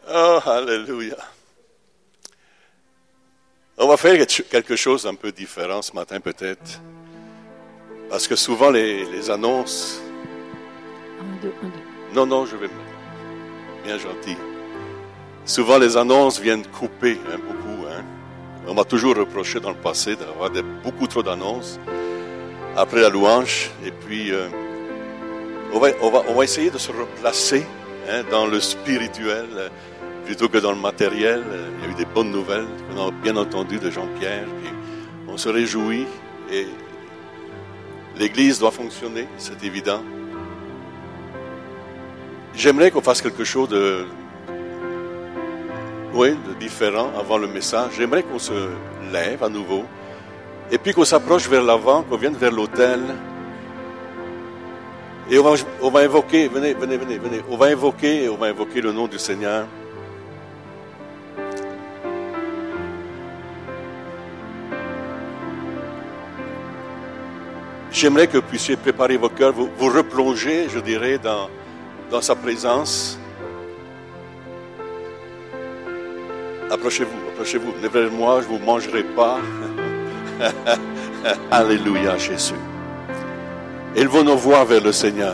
Oh, alléluia. On va faire quelque chose d'un peu différent ce matin peut-être. Parce que souvent les annonces... Un, deux. Non, je vais... Bien gentil. Souvent les annonces viennent couper beaucoup. On m'a toujours reproché dans le passé d'avoir beaucoup trop d'annonces après la louange. Et puis, on va essayer de se replacer dans le spirituel plutôt que dans le matériel. Il y a eu des bonnes nouvelles qu'on a bien entendues de Jean-Pierre. Et on se réjouit et l'Église doit fonctionner, c'est évident. J'aimerais qu'on fasse quelque chose de différent avant le message. J'aimerais qu'on se lève à nouveau et puis qu'on s'approche vers l'avant, qu'on vienne vers l'autel. Et on va invoquer, venez. On va invoquer le nom du Seigneur. J'aimerais que vous puissiez préparer vos cœurs, vous replonger, je dirais, dans sa présence. Approchez-vous. Venez vers moi, je ne vous mangerai pas. Alléluia, Jésus. Élevons nos voix vers le Seigneur.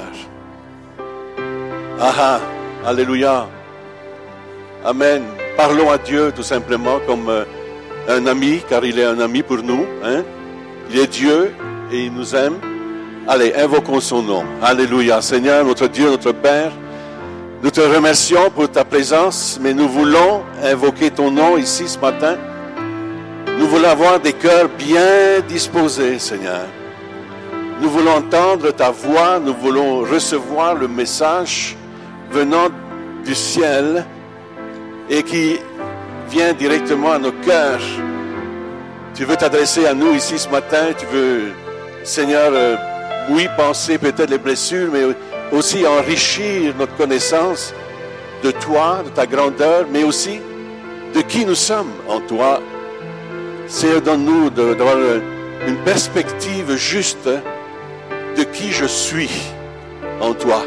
Alléluia. Amen. Parlons à Dieu tout simplement comme un ami, car il est un ami pour nous. Il est Dieu et il nous aime. Allez, invoquons son nom. Alléluia. Seigneur, notre Dieu, notre Père, nous te remercions pour ta présence, mais nous voulons invoquer ton nom ici ce matin. Nous voulons avoir des cœurs bien disposés, Seigneur. Nous voulons entendre ta voix, nous voulons recevoir le message venant du ciel et qui vient directement à nos cœurs. Tu veux t'adresser à nous ici ce matin, tu veux, Seigneur, penser peut-être les blessures, mais aussi enrichir notre connaissance de toi, de ta grandeur, mais aussi de qui nous sommes en toi. Seigneur, donne-nous d'avoir une perspective juste de qui je suis en toi.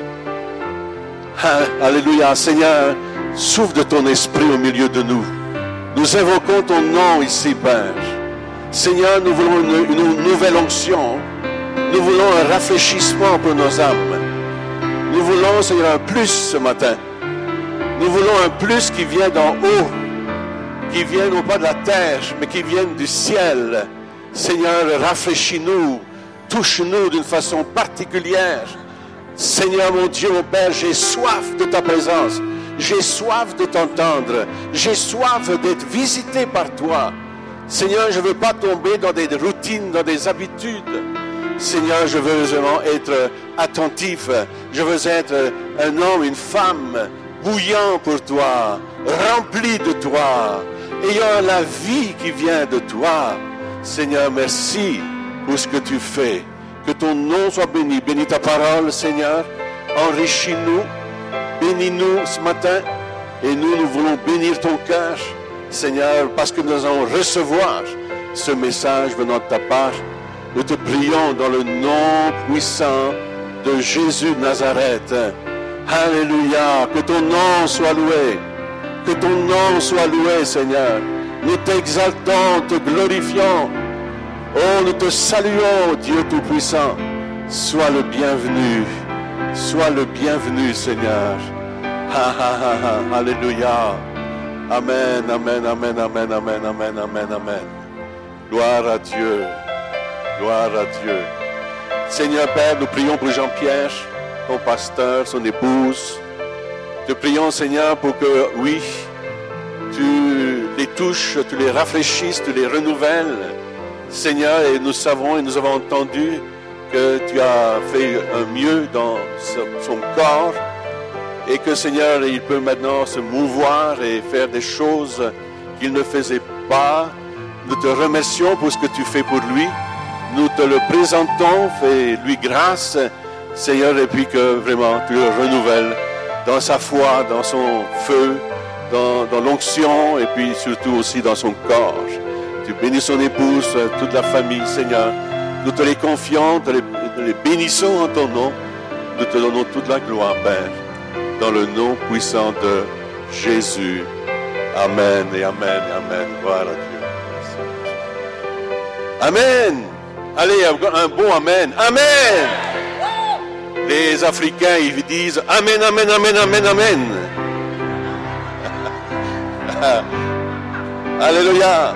Alléluia. Seigneur, souffle de ton esprit au milieu de nous. Nous invoquons ton nom ici, Père. Seigneur, nous voulons une nouvelle onction. Nous voulons un rafraîchissement pour nos âmes. Nous voulons, Seigneur, un plus ce matin. Nous voulons un plus qui vient d'en haut, qui vient non pas de la terre, mais qui vient du ciel. Seigneur, rafraîchis-nous, touche-nous d'une façon particulière. Seigneur, mon Dieu, mon Père, j'ai soif de ta présence. J'ai soif de t'entendre. J'ai soif d'être visité par toi. Seigneur, je ne veux pas tomber dans des routines, dans des habitudes. Seigneur, je veux vraiment être attentif. Je veux être un homme, une femme, bouillant pour toi, rempli de toi, ayant la vie qui vient de toi. Seigneur, merci pour ce que tu fais. Que ton nom soit béni. Bénis ta parole, Seigneur. Enrichis-nous. Bénis-nous ce matin. Et nous voulons bénir ton cœur, Seigneur, parce que nous allons recevoir ce message venant de ta part. Nous te prions dans le nom puissant de Jésus de Nazareth. Alléluia. Que ton nom soit loué. Que ton nom soit loué, Seigneur. Nous t'exaltons, te glorifions. Oh, nous te saluons, Dieu Tout-Puissant. Sois le bienvenu. Sois le bienvenu, Seigneur. Alléluia. Amen, amen, amen, amen, amen, amen, amen, amen. Gloire à Dieu. Gloire à Dieu. Seigneur Père, nous prions pour Jean-Pierre, ton pasteur, son épouse. Te prions, Seigneur, pour que, oui, tu les touches, tu les rafraîchisses, tu les renouvelles. Seigneur, et nous savons et nous avons entendu que tu as fait un mieux dans son corps et que, Seigneur, il peut maintenant se mouvoir et faire des choses qu'il ne faisait pas. Nous te remercions pour ce que tu fais pour lui. Nous te le présentons, fais-lui grâce, Seigneur, et puis que vraiment tu le renouvelles dans sa foi, dans son feu, dans l'onction, et puis surtout aussi dans son corps. Tu bénis son épouse, toute la famille, Seigneur. Nous te les confions, nous les bénissons en ton nom. Nous te donnons toute la gloire, Père, dans le nom puissant de Jésus. Amen et amen et amen. Voilà Dieu. Amen. Allez, un bon amen. Amen. Les Africains, ils disent amen, amen, amen, amen, amen. Alléluia.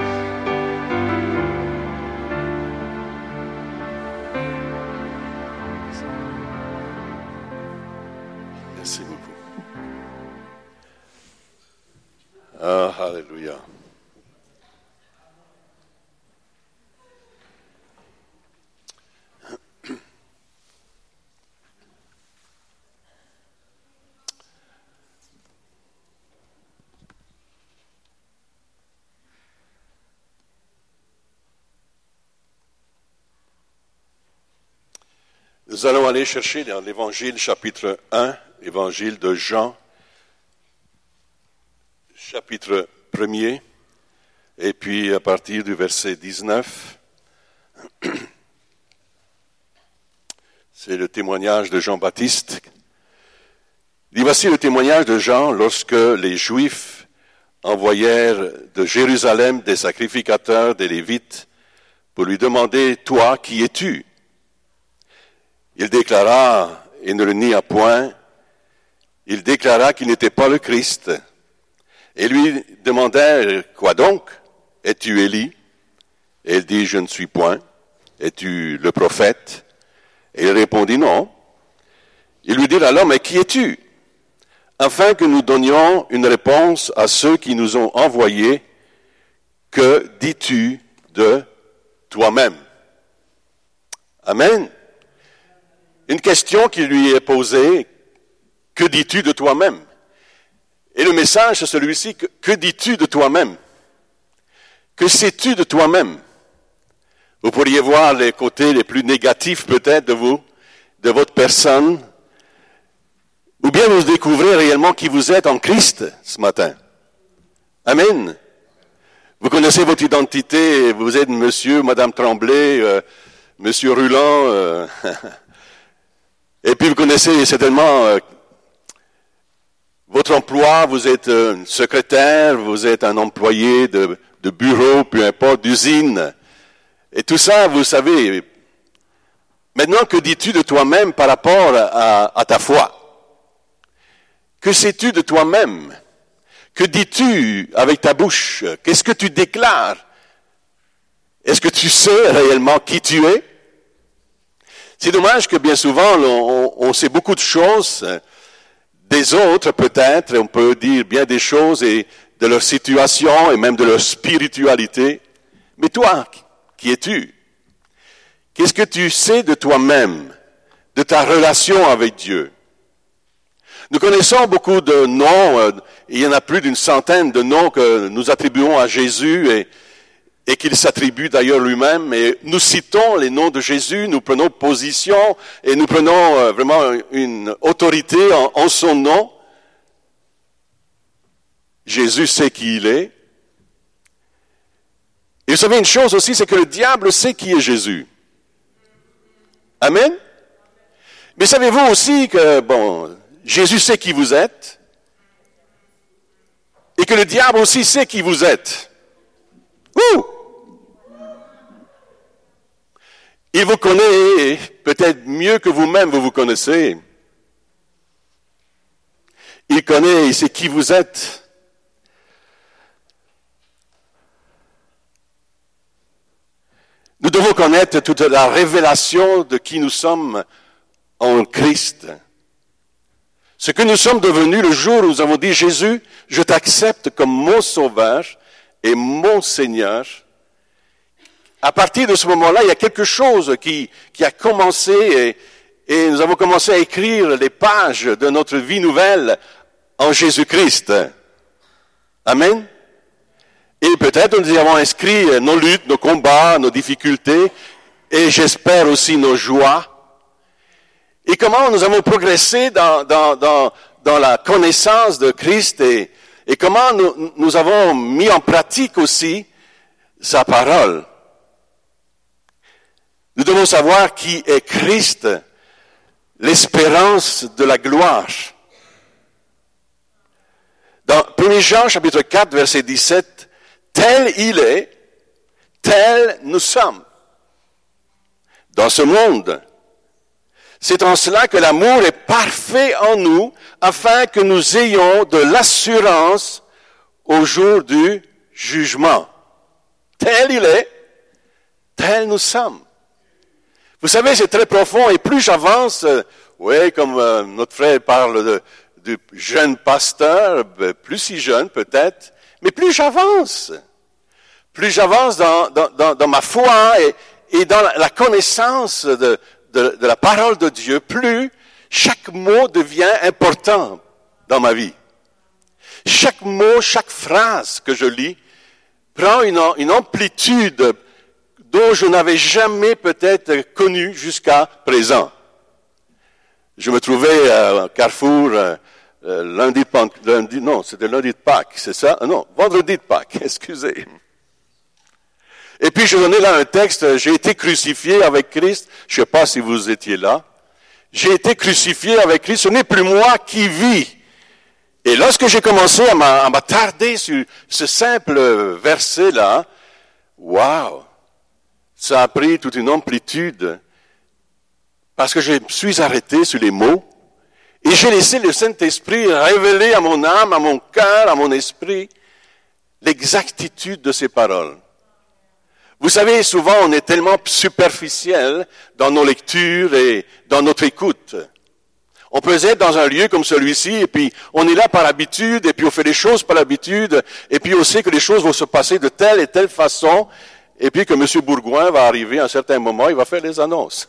Merci beaucoup. Ah, alléluia. Nous allons aller chercher dans l'Évangile chapitre 1, l'Évangile de Jean, chapitre 1er, et puis à partir du verset 19, c'est le témoignage de Jean-Baptiste. Il dit, voici le témoignage de Jean lorsque les Juifs envoyèrent de Jérusalem des sacrificateurs, des Lévites, pour lui demander, toi, qui es-tu? Il déclara, et ne le nia point, il déclara qu'il n'était pas le Christ. Et lui demandèrent, quoi donc? Es-tu Élie? Et il dit, je ne suis point. Es-tu le prophète? Et il répondit, non. Il lui dit alors, mais qui es-tu? Afin que nous donnions une réponse à ceux qui nous ont envoyés, que dis-tu de toi-même? Amen. Une question qui lui est posée, que dis-tu de toi-même? Et le message c'est celui-ci, que dis-tu de toi-même? Que sais-tu de toi-même? Vous pourriez voir les côtés les plus négatifs peut-être de vous, de votre personne, ou bien vous découvrez réellement qui vous êtes en Christ ce matin. Amen. Vous connaissez votre identité, vous êtes monsieur, madame Tremblay, monsieur Ruland, et puis vous connaissez certainement votre emploi, vous êtes secrétaire, vous êtes un employé de bureau, peu importe, d'usine. Et tout ça, vous savez. Maintenant, que dis-tu de toi-même par rapport à ta foi? Que sais-tu de toi-même? Que dis-tu avec ta bouche? Qu'est-ce que tu déclares? Est-ce que tu sais réellement qui tu es? C'est dommage que bien souvent, on sait beaucoup de choses des autres peut-être, on peut dire bien des choses et de leur situation et même de leur spiritualité. Mais toi, qui es-tu? Qu'est-ce que tu sais de toi-même, de ta relation avec Dieu? Nous connaissons beaucoup de noms, il y en a plus d'une centaine de noms que nous attribuons à Jésus et qu'il s'attribue d'ailleurs lui-même. Et nous citons les noms de Jésus, nous prenons position et nous prenons vraiment une autorité en son nom. Jésus sait qui il est. Et vous savez une chose aussi, c'est que le diable sait qui est Jésus. Amen. Mais savez-vous aussi que, Jésus sait qui vous êtes et que le diable aussi sait qui vous êtes. Ouh! Il vous connaît peut-être mieux que vous-même vous connaissez. Il connaît et sait qui vous êtes. Nous devons connaître toute la révélation de qui nous sommes en Christ. Ce que nous sommes devenus le jour où nous avons dit, Jésus, je t'accepte comme mon Sauveur et mon Seigneur. À partir de ce moment-là, il y a quelque chose qui a commencé et nous avons commencé à écrire les pages de notre vie nouvelle en Jésus-Christ. Amen. Et peut-être nous y avons inscrit nos luttes, nos combats, nos difficultés et j'espère aussi nos joies. Et comment nous avons progressé dans la connaissance de Christ et comment nous avons mis en pratique aussi sa parole. Nous devons savoir qui est Christ, l'espérance de la gloire. Jean chapitre 4 verset 17, tel il est, tel nous sommes. Dans ce monde, c'est en cela que l'amour est parfait en nous, afin que nous ayons de l'assurance au jour du jugement. Tel il est, tel nous sommes. Vous savez, c'est très profond, et plus j'avance, comme notre frère parle du jeune pasteur, plus si jeune peut-être, mais plus j'avance dans ma foi et dans la connaissance de la parole de Dieu, plus chaque mot devient important dans ma vie. Chaque mot, chaque phrase que je lis prend une amplitude dont je n'avais jamais peut-être connu jusqu'à présent. Je me trouvais à Carrefour lundi de Pâques, c'est ça? Non, vendredi de Pâques, excusez. Et puis je donnais là un texte, j'ai été crucifié avec Christ, je ne sais pas si vous étiez là. J'ai été crucifié avec Christ, ce n'est plus moi qui vis. Et lorsque j'ai commencé à m'attarder sur ce simple verset-là, waouh, ça a pris toute une amplitude, parce que je me suis arrêté sur les mots, et j'ai laissé le Saint-Esprit révéler à mon âme, à mon cœur, à mon esprit, l'exactitude de ces paroles. Vous savez, souvent on est tellement superficiel dans nos lectures et dans notre écoute. On peut être dans un lieu comme celui-ci, et puis on est là par habitude, et puis on fait les choses par habitude, et puis on sait que les choses vont se passer de telle et telle façon, et puis que M. Bourgoin va arriver à un certain moment, il va faire les annonces.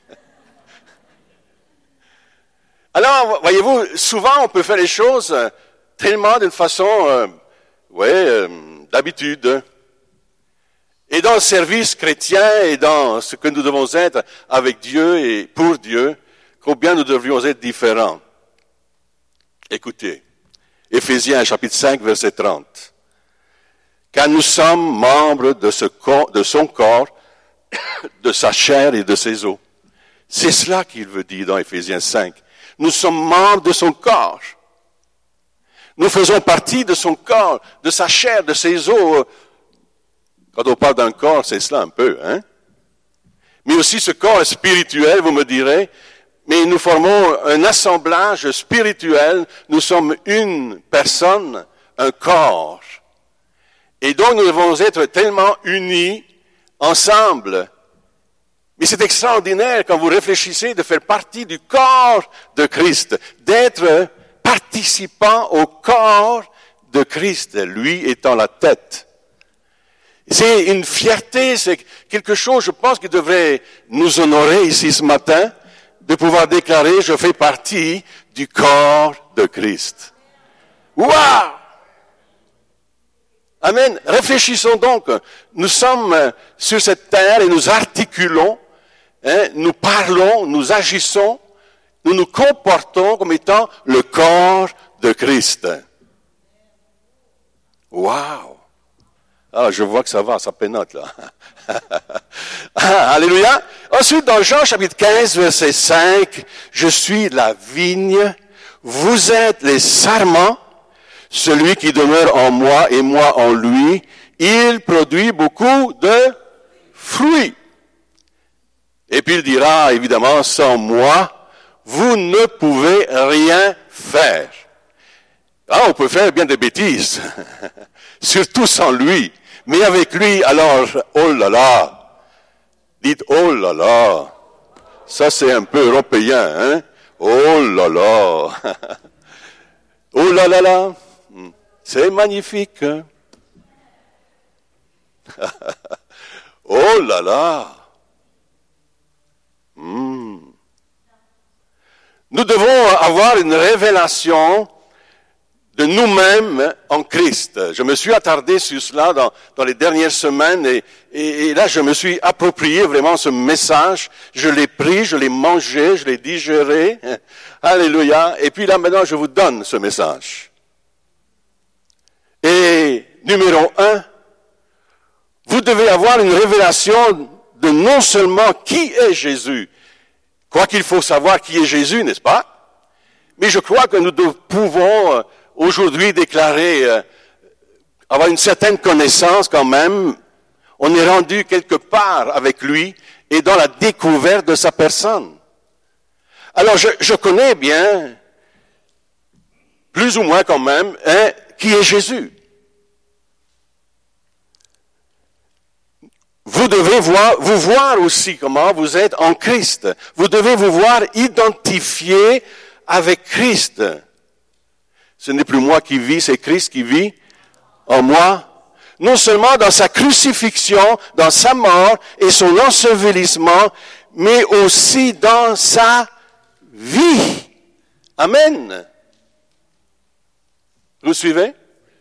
Alors, voyez-vous, souvent on peut faire les choses tellement d'une façon, d'habitude. Et dans le service chrétien et dans ce que nous devons être avec Dieu et pour Dieu, combien nous devrions être différents. Écoutez, Éphésiens chapitre 5 verset 30. Car nous sommes membres de son corps, de sa chair et de ses os. C'est cela qu'il veut dire dans Éphésiens 5. Nous sommes membres de son corps. Nous faisons partie de son corps, de sa chair, de ses os. Quand on parle d'un corps, c'est cela un peu, hein? Mais aussi ce corps spirituel, vous me direz, mais nous formons un assemblage spirituel, nous sommes une personne, un corps. Et donc nous devons être tellement unis ensemble. Mais c'est extraordinaire quand vous réfléchissez de faire partie du corps de Christ, d'être participant au corps de Christ, lui étant la tête. C'est une fierté, c'est quelque chose, je pense, qui devrait nous honorer ici ce matin, de pouvoir déclarer, je fais partie du corps de Christ. Waouh! Amen. Réfléchissons donc. Nous sommes sur cette terre et nous articulons, nous parlons, nous agissons, nous nous comportons comme étant le corps de Christ. Waouh! Ah, je vois que ça va, ça pénote là. Alléluia. Ensuite, dans Jean chapitre 15, verset 5, je suis la vigne, vous êtes les sarments, celui qui demeure en moi et moi en lui, il produit beaucoup de fruits. Et puis il dira, évidemment, sans moi, vous ne pouvez rien faire. Ah, on peut faire bien des bêtises, surtout sans lui. Mais avec lui, alors, oh là là, dites oh là là, ça c'est un peu européen, hein? Oh là là, oh là là là, c'est magnifique. Oh là là. Nous devons avoir une révélation de nous-mêmes en Christ. Je me suis attardé sur cela dans les dernières semaines et là je me suis approprié vraiment ce message. Je l'ai pris, je l'ai mangé, je l'ai digéré. Alléluia. Et puis là maintenant je vous donne ce message. Et numéro 1, vous devez avoir une révélation de non seulement qui est Jésus, quoiqu'il faut savoir qui est Jésus, n'est-ce pas? Mais je crois que nous pouvons aujourd'hui déclarer avoir une certaine connaissance quand même. On est rendu quelque part avec lui et dans la découverte de sa personne. Alors je connais bien, plus ou moins quand même, qui est Jésus. Vous devez vous voir aussi comment vous êtes en Christ. Vous devez vous voir identifié avec Christ. Ce n'est plus moi qui vis, c'est Christ qui vit en moi. Non seulement dans sa crucifixion, dans sa mort et son ensevelissement, mais aussi dans sa vie. Amen. Vous suivez?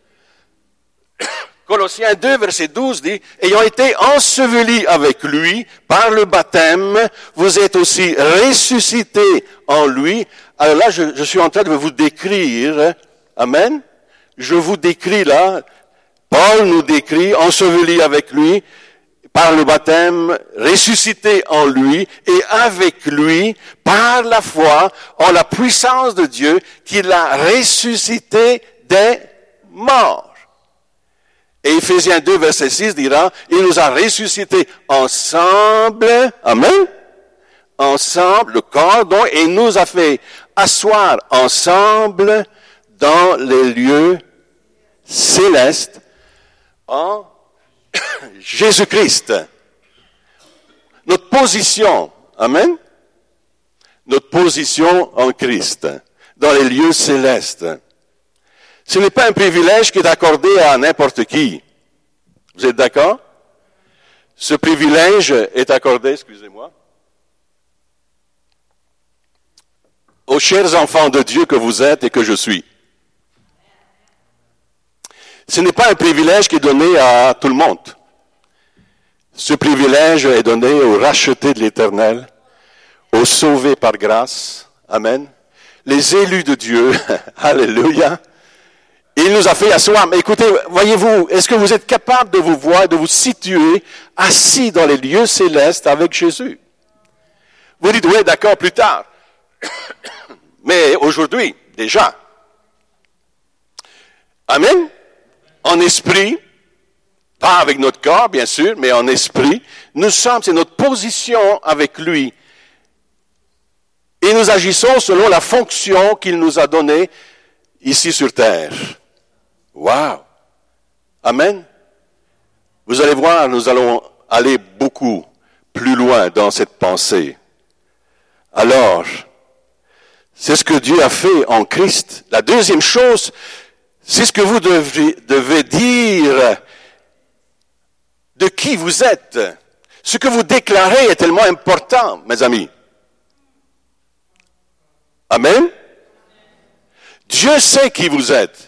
Colossiens 2, verset 12 dit, « Ayant été ensevelis avec lui par le baptême, vous êtes aussi ressuscités en lui. » Alors là, je suis en train de vous décrire, amen, je vous décris là, Paul nous décrit, ensevelis avec lui, par le baptême, ressuscité en lui, et avec lui, par la foi, en la puissance de Dieu, qui l'a ressuscité des morts. Et Éphésiens 2, verset 6 dira, il nous a ressuscités ensemble, amen, ensemble, le corps, donc, et nous a fait asseoir ensemble dans les lieux célestes en Jésus-Christ. Notre position, amen, notre position en Christ, dans les lieux célestes. Ce n'est pas un privilège qui est accordé à n'importe qui. Vous êtes d'accord? Ce privilège est accordé, excusez-moi, aux chers enfants de Dieu que vous êtes et que je suis. Ce n'est pas un privilège qui est donné à tout le monde. Ce privilège est donné aux rachetés de l'Éternel, aux sauvés par grâce. Amen. Les élus de Dieu. Alléluia. Il nous a fait asseoir. Mais écoutez, voyez-vous, est-ce que vous êtes capable de vous voir, de vous situer assis dans les lieux célestes avec Jésus? Vous dites, oui, d'accord, plus tard. Mais aujourd'hui, déjà. Amen. En esprit, pas avec notre corps, bien sûr, mais en esprit, nous sommes, c'est notre position avec lui. Et nous agissons selon la fonction qu'il nous a donnée ici sur terre. Wow! Amen. Vous allez voir, nous allons aller beaucoup plus loin dans cette pensée. Alors, c'est ce que Dieu a fait en Christ. La deuxième chose, c'est ce que vous devez dire de qui vous êtes. Ce que vous déclarez est tellement important, mes amis. Amen. Dieu sait qui vous êtes.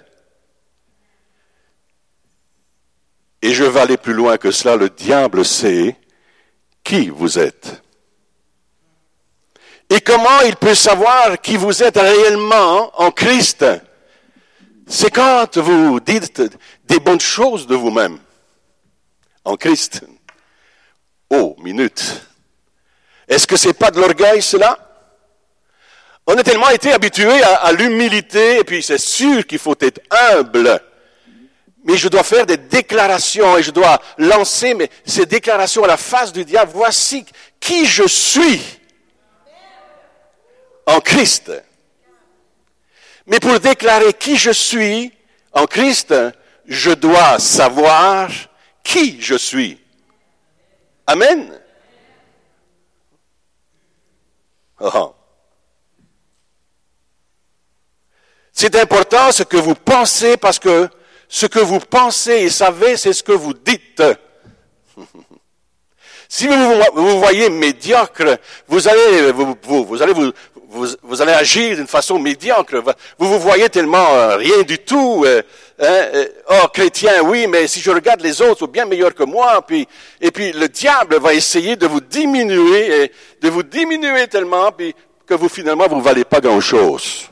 Et je vais aller plus loin que cela, le diable sait qui vous êtes. Et comment il peut savoir qui vous êtes réellement en Christ? C'est quand vous dites des bonnes choses de vous-même en Christ. Oh, minute. Est-ce que c'est pas de l'orgueil, cela? On a tellement été habitués à l'humilité, et puis c'est sûr qu'il faut être humble. Mais je dois faire des déclarations, et je dois lancer ces déclarations à la face du diable. Voici qui je suis en Christ. Mais pour déclarer qui je suis en Christ, je dois savoir qui je suis. Amen. Oh. C'est important ce que vous pensez, parce que ce que vous pensez et savez, c'est ce que vous dites. Si vous voyez médiocre, vous allez agir d'une façon médiocre. Vous voyez tellement rien du tout. Chrétien, oui, mais si je regarde les autres, ils sont bien meilleurs que moi. Et puis le diable va essayer de vous diminuer tellement, puis que finalement vous ne valez pas grand-chose.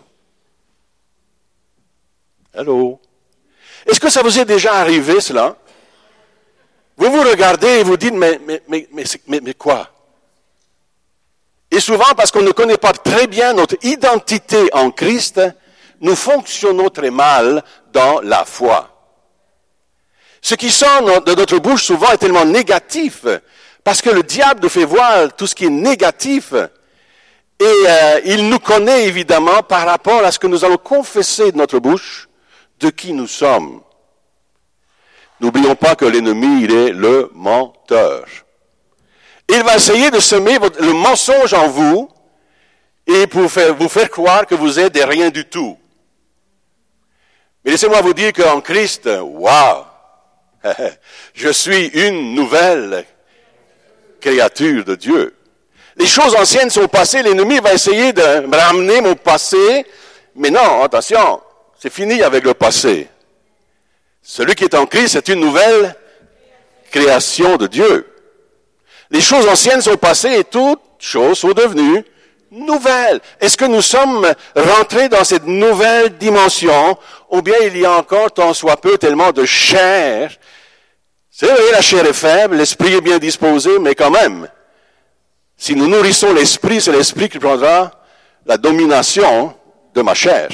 Allô? Est-ce que ça vous est déjà arrivé, cela? Vous vous regardez et vous dites, mais quoi? Et souvent, parce qu'on ne connaît pas très bien notre identité en Christ, nous fonctionnons très mal dans la foi. Ce qui sort de notre bouche souvent est tellement négatif, parce que le diable nous fait voir tout ce qui est négatif, et il nous connaît évidemment par rapport à ce que nous allons confesser de notre bouche, de qui nous sommes. N'oublions pas que l'ennemi, il est le menteur. Il va essayer de semer le mensonge en vous et pour vous faire croire que vous êtes des rien du tout. Mais laissez-moi vous dire qu'en Christ, waouh, je suis une nouvelle créature de Dieu. Les choses anciennes sont passées, l'ennemi va essayer de me ramener mon passé, mais non, attention, c'est fini avec le passé. Celui qui est en Christ, c'est une nouvelle création de Dieu. Les choses anciennes sont passées et toutes choses sont devenues nouvelles. Est-ce que nous sommes rentrés dans cette nouvelle dimension, ou bien il y a encore tant soit peu tellement de chair? C'est vrai, la chair est faible, l'esprit est bien disposé, mais quand même, si nous nourrissons l'esprit, c'est l'esprit qui prendra la domination de ma chair.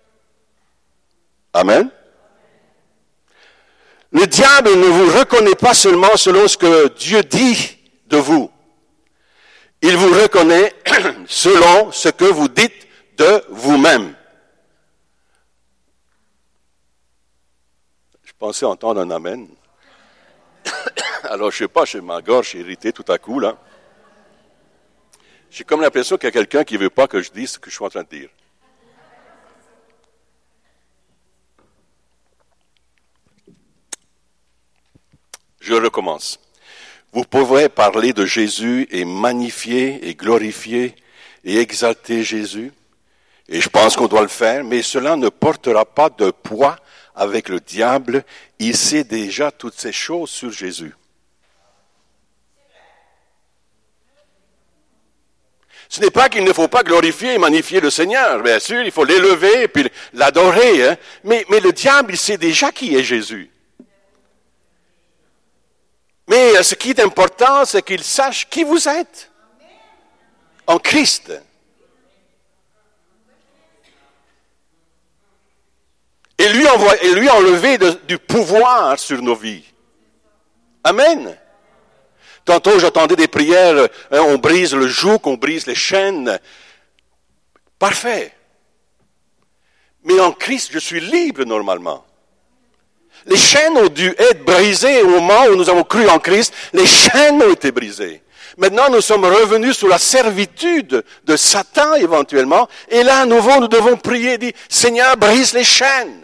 Amen. Le diable ne vous reconnaît pas seulement selon ce que Dieu dit de vous. Il vous reconnaît selon ce que vous dites de vous-même. Je pensais entendre un amen. Alors, je sais pas, ma gorge est irritée tout à coup, là. J'ai comme l'impression qu'il y a quelqu'un qui veut pas que je dise ce que je suis en train de dire. Je recommence. Vous pouvez parler de Jésus et magnifier et glorifier et exalter Jésus. Et je pense qu'on doit le faire, mais cela ne portera pas de poids avec le diable. Il sait déjà toutes ces choses sur Jésus. Ce n'est pas qu'il ne faut pas glorifier et magnifier le Seigneur. Bien sûr, il faut l'élever et puis l'adorer. Hein. Mais le diable, il sait déjà qui est Jésus. Mais ce qui est important, c'est qu'il sache qui vous êtes en Christ. Et lui enlever du pouvoir sur nos vies. Amen. Tantôt, j'entendais des prières, on brise le joug, on brise les chaînes. Parfait. Mais en Christ, je suis libre normalement. Les chaînes ont dû être brisées au moment où nous avons cru en Christ. Les chaînes ont été brisées. Maintenant, nous sommes revenus sous la servitude de Satan éventuellement. Et là, à nouveau, nous devons prier et dire, Seigneur, brise les chaînes.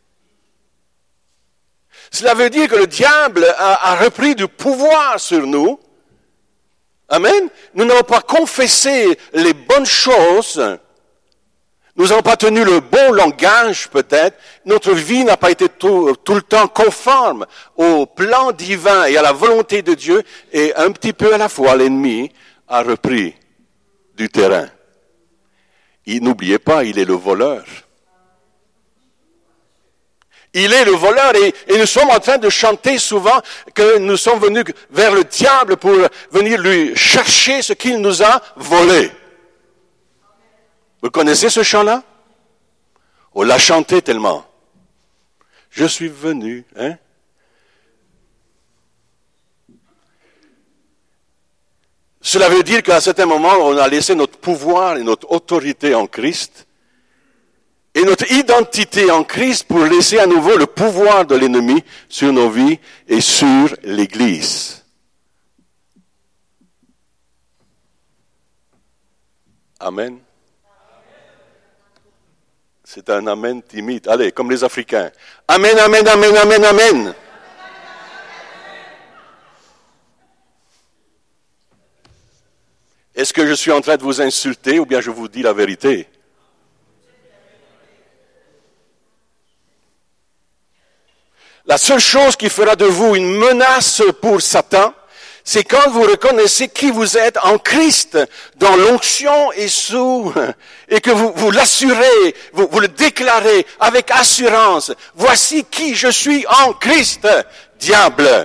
Cela veut dire que le diable a repris du pouvoir sur nous. Amen. Nous n'avons pas confessé les bonnes choses. Nous n'avons pas tenu le bon langage, peut-être. Notre vie n'a pas été tout le temps conforme au plan divin et à la volonté de Dieu. Et un petit peu à la fois, l'ennemi a repris du terrain. N'oubliez pas, il est le voleur. Il est le voleur et nous sommes en train de chanter souvent que nous sommes venus vers le diable pour venir lui chercher ce qu'il nous a volé. Vous connaissez ce chant-là? On l'a chanté tellement. Je suis venu, hein? Cela veut dire qu'à un certain moment, on a laissé notre pouvoir et notre autorité en Christ et notre identité en Christ pour laisser à nouveau le pouvoir de l'ennemi sur nos vies et sur l'Église. Amen. C'est un amen timide. Allez, comme les Africains. Amen, amen, amen, amen, amen. Est-ce que je suis en train de vous insulter ou bien je vous dis la vérité? La seule chose qui fera de vous une menace pour Satan, c'est quand vous reconnaissez qui vous êtes en Christ, dans l'onction et que vous l'assurez, vous le déclarez avec assurance. Voici qui je suis en Christ, diable.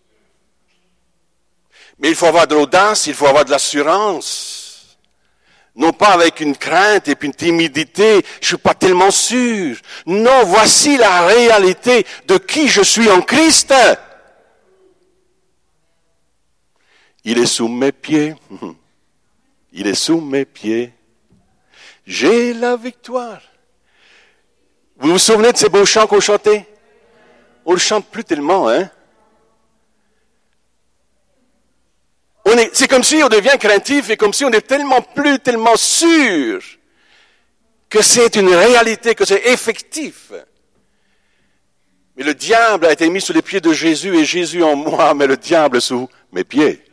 Mais il faut avoir de l'audace, il faut avoir de l'assurance Non pas avec une crainte et puis une timidité, je suis pas tellement sûr. Non, voici la réalité de qui je suis en Christ. Il est sous mes pieds. Il est sous mes pieds. J'ai la victoire. Vous vous souvenez de ces beaux chants qu'on chantait? On ne le chante plus tellement, hein? C'est comme si on devient craintif et comme si on est tellement sûr que c'est une réalité, que c'est effectif. Mais le diable a été mis sous les pieds de Jésus et Jésus en moi, mais le diable sous mes pieds.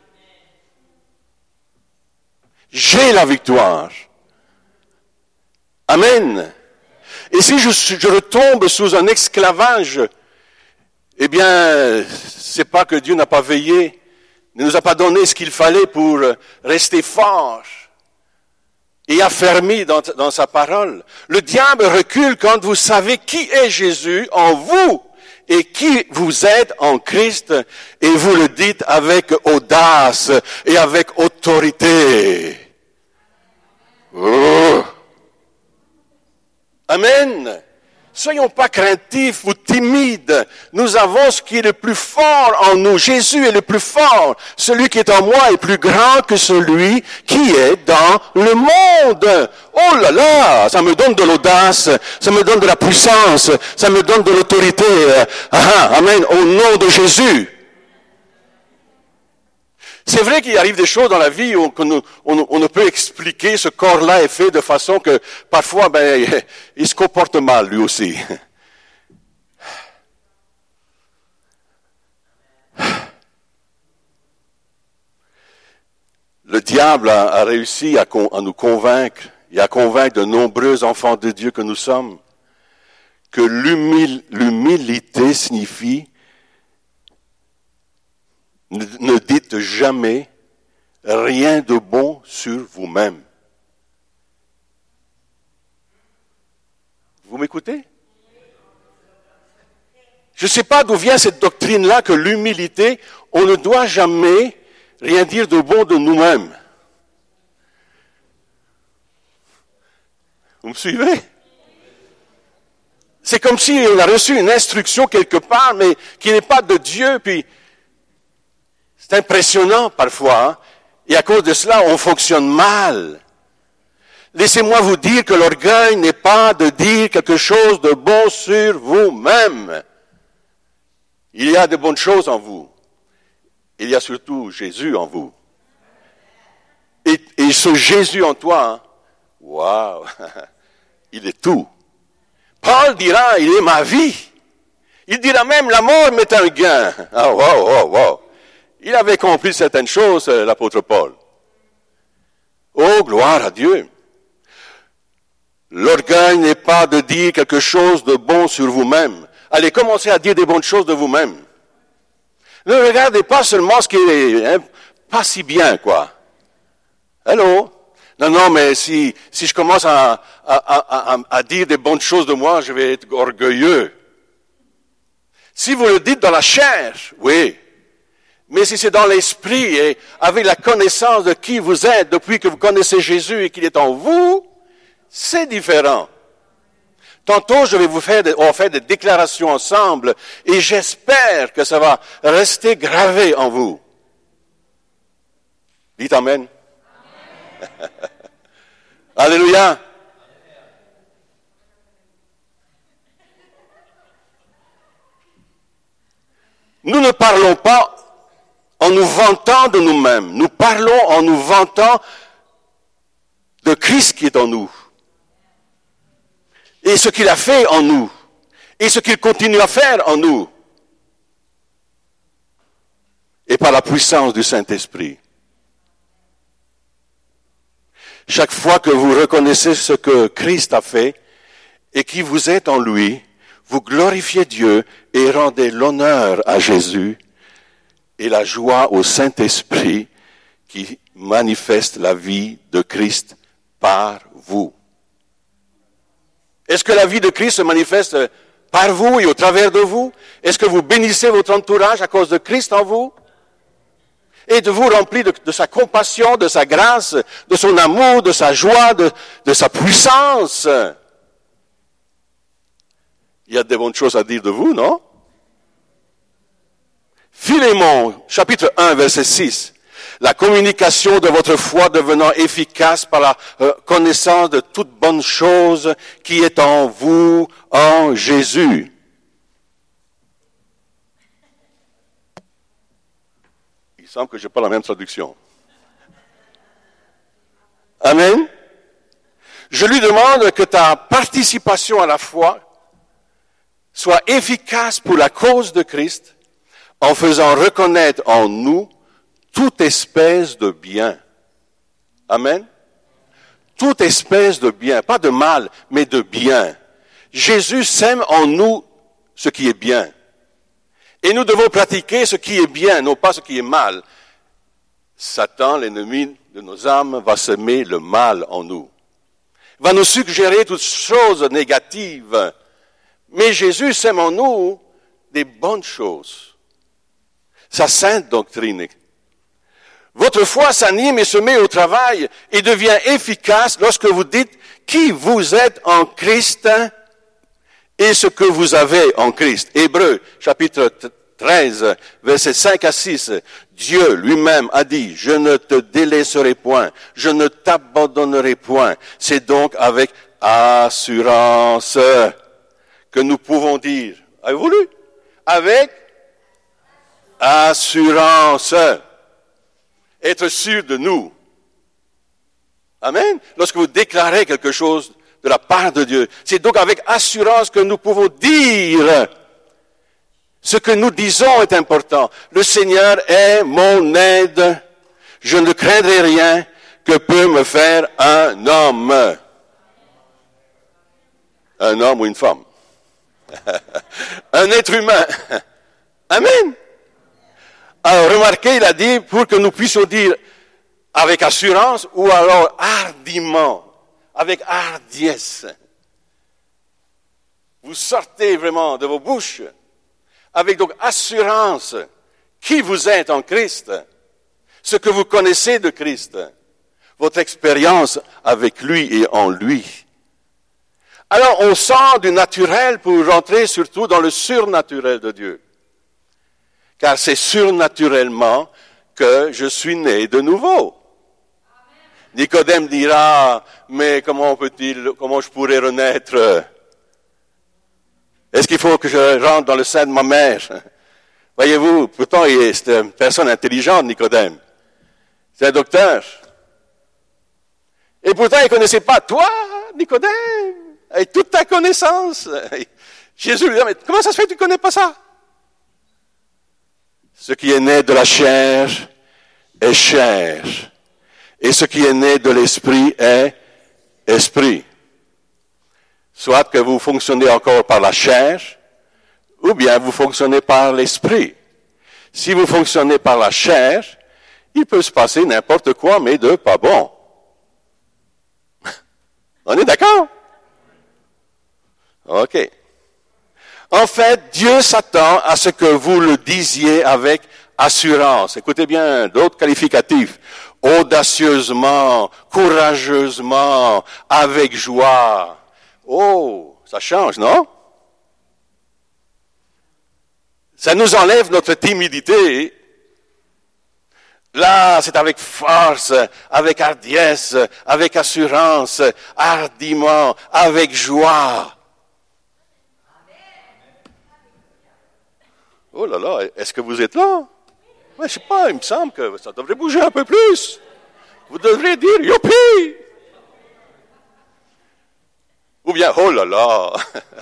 J'ai la victoire. Amen. Et si je retombe sous un esclavage, eh bien, c'est pas que Dieu n'a pas veillé, ne nous a pas donné ce qu'il fallait pour rester fort et affermi dans sa parole. Le diable recule quand vous savez qui est Jésus en vous et qui vous êtes en Christ et vous le dites avec audace et avec autorité. Oh. Amen. Soyons pas craintifs ou timides. Nous avons ce qui est le plus fort en nous. Jésus est le plus fort. Celui qui est en moi est plus grand que celui qui est dans le monde. Oh là là, ça me donne de l'audace, ça me donne de la puissance, ça me donne de l'autorité. Amen. Au nom de Jésus. C'est vrai qu'il arrive des choses dans la vie où on ne peut expliquer ce corps-là est fait de façon que parfois, il se comporte mal lui aussi. Le diable a réussi à nous convaincre et à convaincre de nombreux enfants de Dieu que nous sommes que l'humilité signifie ne dites jamais rien de bon sur vous-même. Vous m'écoutez? Je ne sais pas d'où vient cette doctrine-là que l'humilité, on ne doit jamais rien dire de bon de nous-mêmes. Vous me suivez? C'est comme si on a reçu une instruction quelque part, mais qui n'est pas de Dieu, puis c'est impressionnant parfois, hein? Et à cause de cela, on fonctionne mal. Laissez-moi vous dire que l'orgueil n'est pas de dire quelque chose de bon sur vous-même. Il y a de bonnes choses en vous. Il y a surtout Jésus en vous. Et ce Jésus en toi, waouh, il est tout. Paul dira, il est ma vie. Il dira même, la mort m'est un gain. Ah, wow. Il avait compris certaines choses, l'apôtre Paul. Oh, gloire à Dieu. L'orgueil n'est pas de dire quelque chose de bon sur vous-même. Allez, commencez à dire des bonnes choses de vous-même. Ne regardez pas seulement ce qui est pas si bien, quoi. Hello? Non, mais si je commence à dire des bonnes choses de moi, je vais être orgueilleux. Si vous le dites dans la chair, oui. Mais si c'est dans l'esprit et avec la connaissance de qui vous êtes depuis que vous connaissez Jésus et qu'il est en vous, c'est différent. Tantôt, je vais on va faire des déclarations ensemble et j'espère que ça va rester gravé en vous. Dites Amen. Amen. Alléluia. Nous ne parlons pas en nous vantant de nous-mêmes. Nous parlons en nous vantant de Christ qui est en nous. Et ce qu'il a fait en nous. Et ce qu'il continue à faire en nous. Et par la puissance du Saint-Esprit. Chaque fois que vous reconnaissez ce que Christ a fait et qui vous êtes en lui, vous glorifiez Dieu et rendez l'honneur à Jésus et la joie au Saint-Esprit qui manifeste la vie de Christ par vous. Est-ce que la vie de Christ se manifeste par vous et au travers de vous? Est-ce que vous bénissez votre entourage à cause de Christ en vous? et de vous remplir de sa compassion, de sa grâce, de son amour, de sa joie, de sa puissance. Il y a des bonnes choses à dire de vous, non? Philémon, chapitre 1, verset 6. La communication de votre foi devenant efficace par la connaissance de toute bonne chose qui est en vous, en Jésus. Il semble que je n'ai pas la même traduction. Amen. Je lui demande que ta participation à la foi soit efficace pour la cause de Christ en faisant reconnaître en nous toute espèce de bien. Amen. Toute espèce de bien, pas de mal, mais de bien. Jésus sème en nous ce qui est bien. Et nous devons pratiquer ce qui est bien, non pas ce qui est mal. Satan, l'ennemi de nos âmes, va semer le mal en nous. Va nous suggérer toutes choses négatives. Mais Jésus sème en nous des bonnes choses. Sa sainte doctrine. Votre foi s'anime et se met au travail et devient efficace lorsque vous dites qui vous êtes en Christ et ce que vous avez en Christ. Hébreux, chapitre 13, versets 5 à 6. Dieu lui-même a dit, je ne te délaisserai point, je ne t'abandonnerai point. C'est donc avec assurance que nous pouvons dire, avez-vous lu? Avec assurance. Être sûr de nous. Amen. Lorsque vous déclarez quelque chose de la part de Dieu, c'est donc avec assurance que nous pouvons dire ce que nous disons est important. Le Seigneur est mon aide. Je ne craindrai rien que peut me faire un homme. Un homme ou une femme. Un être humain. Amen. Alors, remarquez, il a dit, pour que nous puissions dire avec assurance ou alors hardiment, avec hardiesse. Vous sortez vraiment de vos bouches avec donc assurance qui vous êtes en Christ, ce que vous connaissez de Christ, votre expérience avec lui et en lui. Alors, on sort du naturel pour rentrer surtout dans le surnaturel de Dieu. Car c'est surnaturellement que je suis né de nouveau. Amen. Nicodème dira, mais comment je pourrais renaître? Est-ce qu'il faut que je rentre dans le sein de ma mère? Voyez-vous, pourtant, c'est une personne intelligente, Nicodème. C'est un docteur. Et pourtant, il ne connaissait pas toi, Nicodème, avec toute ta connaissance. Jésus lui dit, mais comment ça se fait que tu ne connais pas ça? Ce qui est né de la chair est chair. Et ce qui est né de l'esprit est esprit. Soit que vous fonctionnez encore par la chair, ou bien vous fonctionnez par l'esprit. Si vous fonctionnez par la chair, il peut se passer n'importe quoi, mais de pas bon. On est d'accord? OK. En fait, Dieu s'attend à ce que vous le disiez avec assurance. Écoutez bien, d'autres qualificatifs. Audacieusement, courageusement, avec joie. Oh, ça change, non? Ça nous enlève notre timidité. Là, c'est avec force, avec hardiesse, avec assurance, hardiment, avec joie. Oh là là, est-ce que vous êtes là? Ouais, je sais pas, il me semble que ça devrait bouger un peu plus. Vous devriez dire, youpi! Ou bien, oh là là!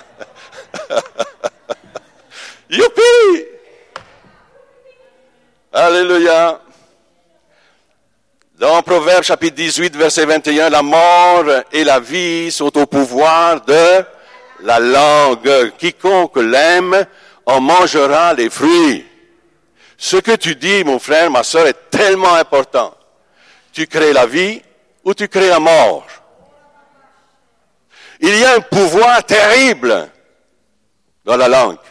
Youpi! Alléluia! Dans Proverbe chapitre 18, verset 21, la mort et la vie sont au pouvoir de la langue. Quiconque l'aime en mangera les fruits. Ce que tu dis, mon frère, ma sœur, est tellement important. Tu crées la vie ou tu crées la mort. Il y a un pouvoir terrible dans la langue.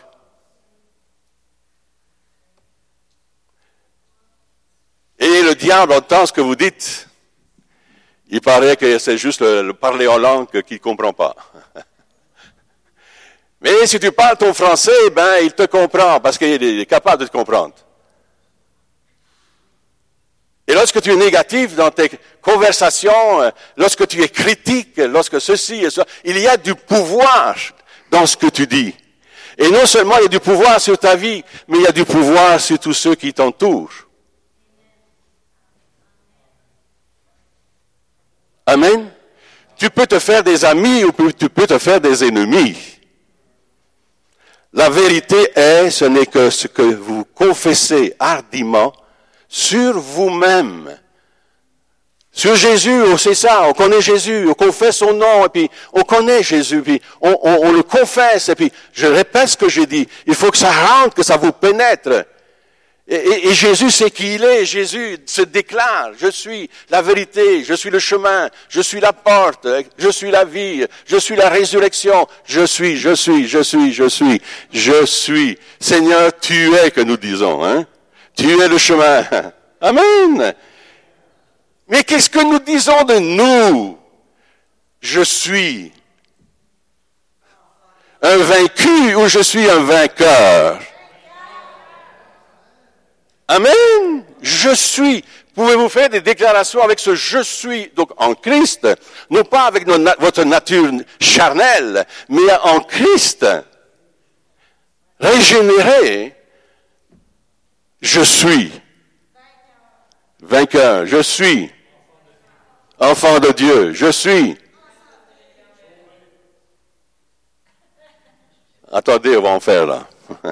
Et le diable entend ce que vous dites. Il paraît que c'est juste le parler en langue qu'il ne comprend pas. Mais si tu parles ton français, il te comprend parce qu'il est capable de te comprendre. Et lorsque tu es négatif dans tes conversations, lorsque tu es critique, lorsque ceci et cela, il y a du pouvoir dans ce que tu dis. Et non seulement il y a du pouvoir sur ta vie, mais il y a du pouvoir sur tous ceux qui t'entourent. Amen. Tu peux te faire des amis ou tu peux te faire des ennemis. La vérité est, ce n'est que ce que vous confessez hardiment sur vous-même. Sur Jésus, c'est ça, on connaît Jésus, on confesse son nom, et puis on connaît Jésus, puis on le confesse, et puis je répète ce que j'ai dit. Il faut que ça rentre, que ça vous pénètre. Et Jésus sait qui il est. Jésus se déclare, je suis la vérité, je suis le chemin, je suis la porte, je suis la vie, je suis la résurrection, je suis. Seigneur, tu es que nous disons, hein. Tu es le chemin. Amen. Mais qu'est-ce que nous disons de nous? Je suis un vaincu ou je suis un vainqueur? Amen. Je suis. Pouvez-vous faire des déclarations avec ce je suis, donc en Christ, non pas avec votre nature charnelle, mais en Christ, régénéré, je suis vainqueur, je suis enfant de Dieu, je suis. Attendez, on va en faire là.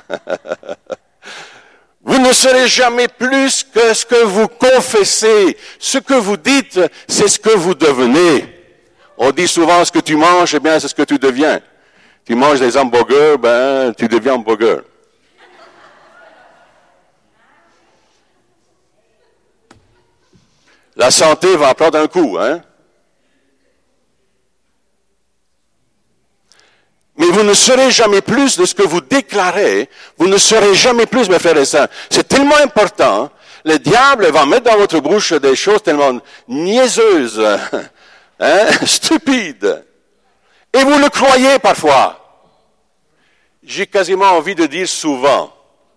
Vous ne serez jamais plus que ce que vous confessez. Ce que vous dites, c'est ce que vous devenez. On dit souvent ce que tu manges, eh bien, c'est ce que tu deviens. Tu manges des hamburgers, tu deviens hamburger. La santé va en prendre un coup, hein. Mais vous ne serez jamais plus de ce que vous déclarez, vous ne serez jamais plus, mes frères et sœurs. C'est tellement important. Le diable va mettre dans votre bouche des choses tellement niaiseuses, hein, stupides. Et vous le croyez parfois. J'ai quasiment envie de dire souvent.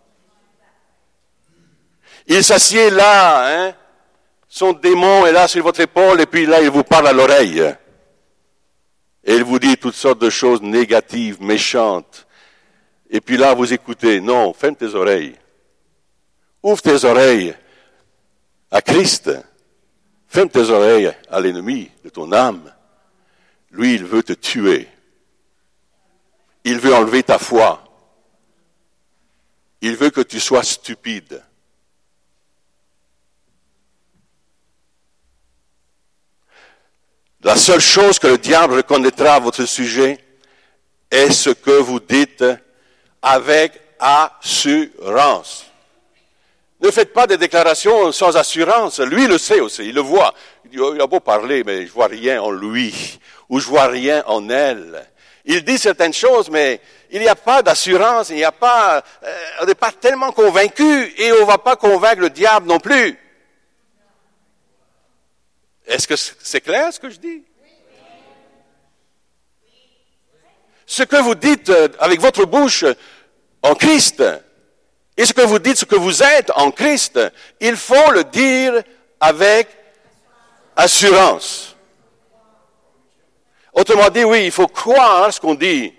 Il s'assied là, hein, son démon est là sur votre épaule, et puis là, il vous parle à l'oreille. Et il vous dit toutes sortes de choses négatives, méchantes. Et puis là, vous écoutez. Non, ferme tes oreilles. Ouvre tes oreilles à Christ. Ferme tes oreilles à l'ennemi de ton âme. Lui, il veut te tuer. Il veut enlever ta foi. Il veut que tu sois stupide. La seule chose que le diable reconnaîtra à votre sujet est ce que vous dites avec assurance. Ne faites pas des déclarations sans assurance. Lui le sait aussi, il le voit. Il a beau parler, mais je vois rien en lui, ou je vois rien en elle. Il dit certaines choses, mais il n'y a pas d'assurance, on n'est pas tellement convaincu, et on ne va pas convaincre le diable non plus. Est-ce que c'est clair ce que je dis? Ce que vous dites avec votre bouche en Christ, et ce que vous dites, ce que vous êtes en Christ, il faut le dire avec assurance. Autrement dit, oui, il faut croire ce qu'on dit.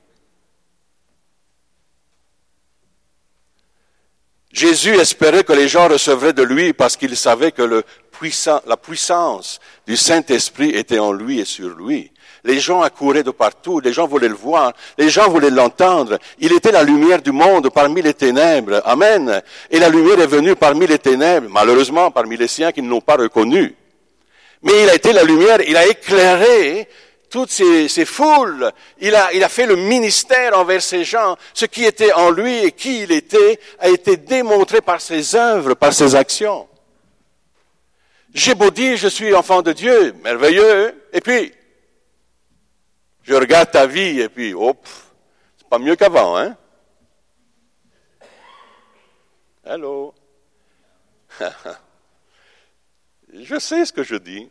Jésus espérait que les gens recevraient de lui parce qu'il savait que la puissance du Saint-Esprit était en lui et sur lui. Les gens accouraient de partout, les gens voulaient le voir, les gens voulaient l'entendre. Il était la lumière du monde parmi les ténèbres. Amen. Et la lumière est venue parmi les ténèbres, malheureusement parmi les siens qui ne l'ont pas reconnu. Mais il a été la lumière, il a éclairé toutes ces foules. Il a fait le ministère envers ces gens. Ce qui était en lui et qui il était a été démontré par ses œuvres, par ses actions. J'ai beau dire, je suis enfant de Dieu, merveilleux, et puis, je regarde ta vie, et puis, c'est pas mieux qu'avant, hein? Hello. Je sais ce que je dis.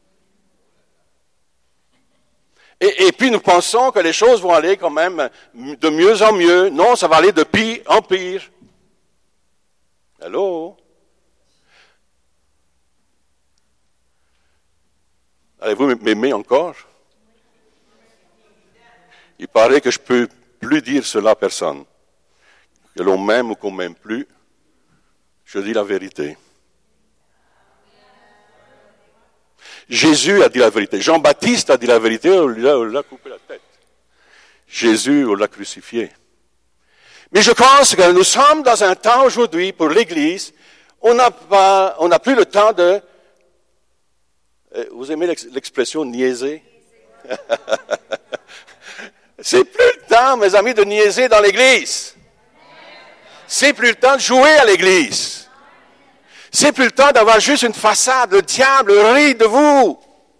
Et puis nous pensons que les choses vont aller quand même de mieux en mieux. Non, ça va aller de pire en pire. Allô? Allez-vous m'aimer encore? Il paraît que je peux plus dire cela à personne. Que l'on m'aime ou qu'on m'aime plus, je dis la vérité. Jésus a dit la vérité. Jean-Baptiste a dit la vérité, on lui a coupé la tête. Jésus, on l'a crucifié. Mais je pense que nous sommes dans un temps aujourd'hui, pour l'Église, on n'a plus le temps de... Vous aimez l'expression niaiser? C'est plus le temps, mes amis, de niaiser dans l'Église. C'est plus le temps de jouer à l'Église. C'est plus le temps d'avoir juste une façade. Le diable rit de vous.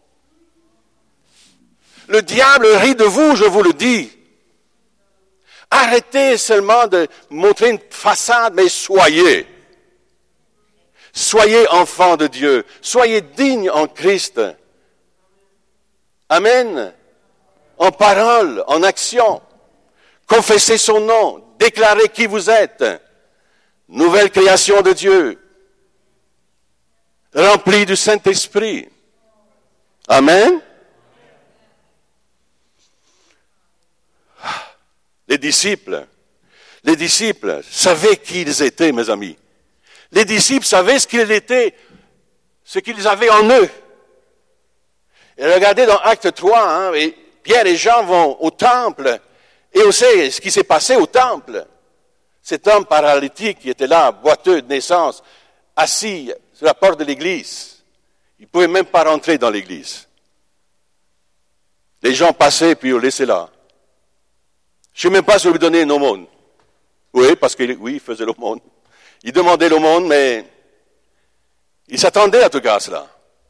Le diable rit de vous, je vous le dis. Arrêtez seulement de montrer une façade, mais soyez. Soyez enfants de Dieu. Soyez dignes en Christ. Amen. En parole, en action. Confessez son nom. Déclarez qui vous êtes. Nouvelle création de Dieu. Rempli du Saint-Esprit. Amen. Les disciples savaient qui ils étaient, mes amis. Les disciples savaient ce qu'ils étaient, ce qu'ils avaient en eux. Et regardez dans Acte 3, et Pierre et Jean vont au temple, et on sait ce qui s'est passé au temple. Cet homme paralytique qui était là, boiteux de naissance, assis sur la porte de l'église. Il ne pouvait même pas rentrer dans l'église. Les gens passaient, puis on le laissait là. Je ne sais même pas si on lui donnait une aumône. Oui, parce qu'il faisait l'aumône. Il demandait l'aumône, mais il s'attendait à tout cas à cela.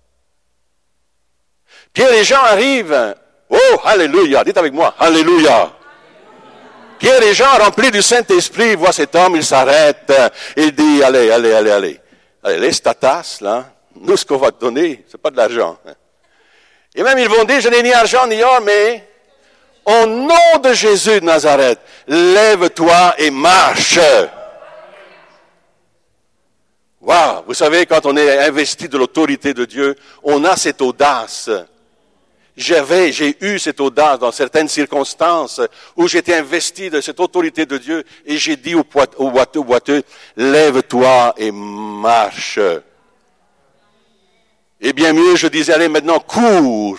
Pierre et Jean arrivent. Oh, alléluia, dites avec moi, alléluia. Pierre et Jean, remplis du Saint-Esprit, voient cet homme, il s'arrête, il dit, allez, laisse ta tasse, là. Nous, ce qu'on va te donner, c'est pas de l'argent. Et même, ils vont dire, je n'ai ni argent ni or, mais au nom de Jésus de Nazareth, lève-toi et marche. Wow, vous savez, quand on est investi de l'autorité de Dieu, on a cette audace. J'ai eu cette audace dans certaines circonstances où j'étais investi de cette autorité de Dieu et j'ai dit au boiteux, lève-toi et marche. Et bien mieux, je disais, allez maintenant, cours.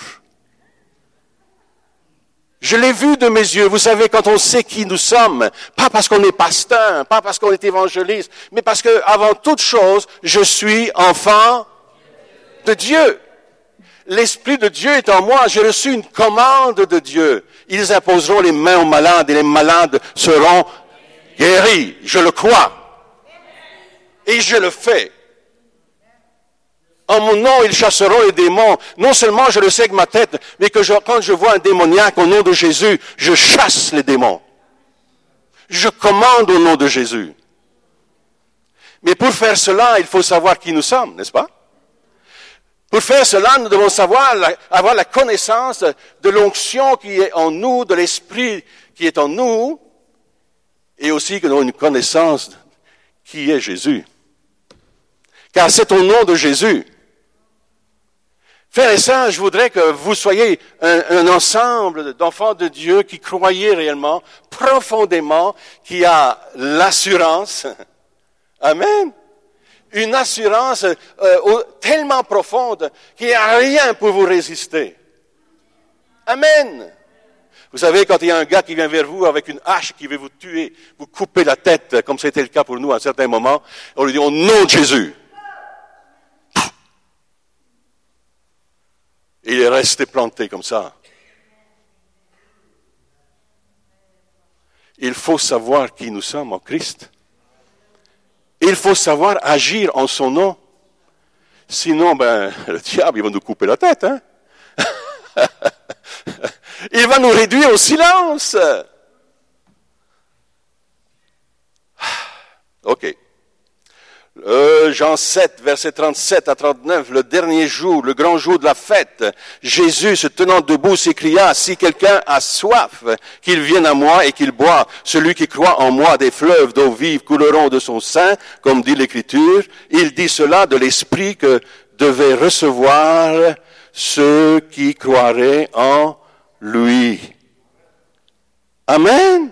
Je l'ai vu de mes yeux. Vous savez, quand on sait qui nous sommes, pas parce qu'on est pasteur, pas parce qu'on est évangéliste, mais parce que, avant toute chose, je suis enfant de Dieu. L'Esprit de Dieu est en moi. J'ai reçu une commande de Dieu. Ils imposeront les mains aux malades et les malades seront guéris. Je le crois. Et je le fais. En mon nom, ils chasseront les démons. Non seulement je le sais avec ma tête, mais que quand je vois un démoniaque au nom de Jésus, je chasse les démons. Je commande au nom de Jésus. Mais pour faire cela, il faut savoir qui nous sommes, n'est-ce pas? Pour faire cela, nous devons avoir la connaissance de l'onction qui est en nous, de l'Esprit qui est en nous, et aussi que nous avons une connaissance qui est Jésus. Car c'est au nom de Jésus. Frères et sœurs, je voudrais que vous soyez un ensemble d'enfants de Dieu qui croyez réellement, profondément, qui a l'assurance. Amen. Une assurance tellement profonde qu'il n'y a rien pour vous résister. Amen. Vous savez, quand il y a un gars qui vient vers vous avec une hache qui veut vous tuer, vous couper la tête, comme c'était le cas pour nous à un certain moment, on lui dit au nom de Jésus. Et il est resté planté comme ça. Il faut savoir qui nous sommes en Christ. Il faut savoir agir en son nom. Sinon, le diable, il va nous couper la tête, hein? Il va nous réduire au silence. OK. Jean 7, verset 37 à 39, le dernier jour, le grand jour de la fête, Jésus, se tenant debout, s'écria, « Si quelqu'un a soif, qu'il vienne à moi et qu'il boive. Celui qui croit en moi, des fleuves d'eau vive couleront de son sein, comme dit l'Écriture. » Il dit cela de l'Esprit que devaient recevoir ceux qui croiraient en lui. Amen.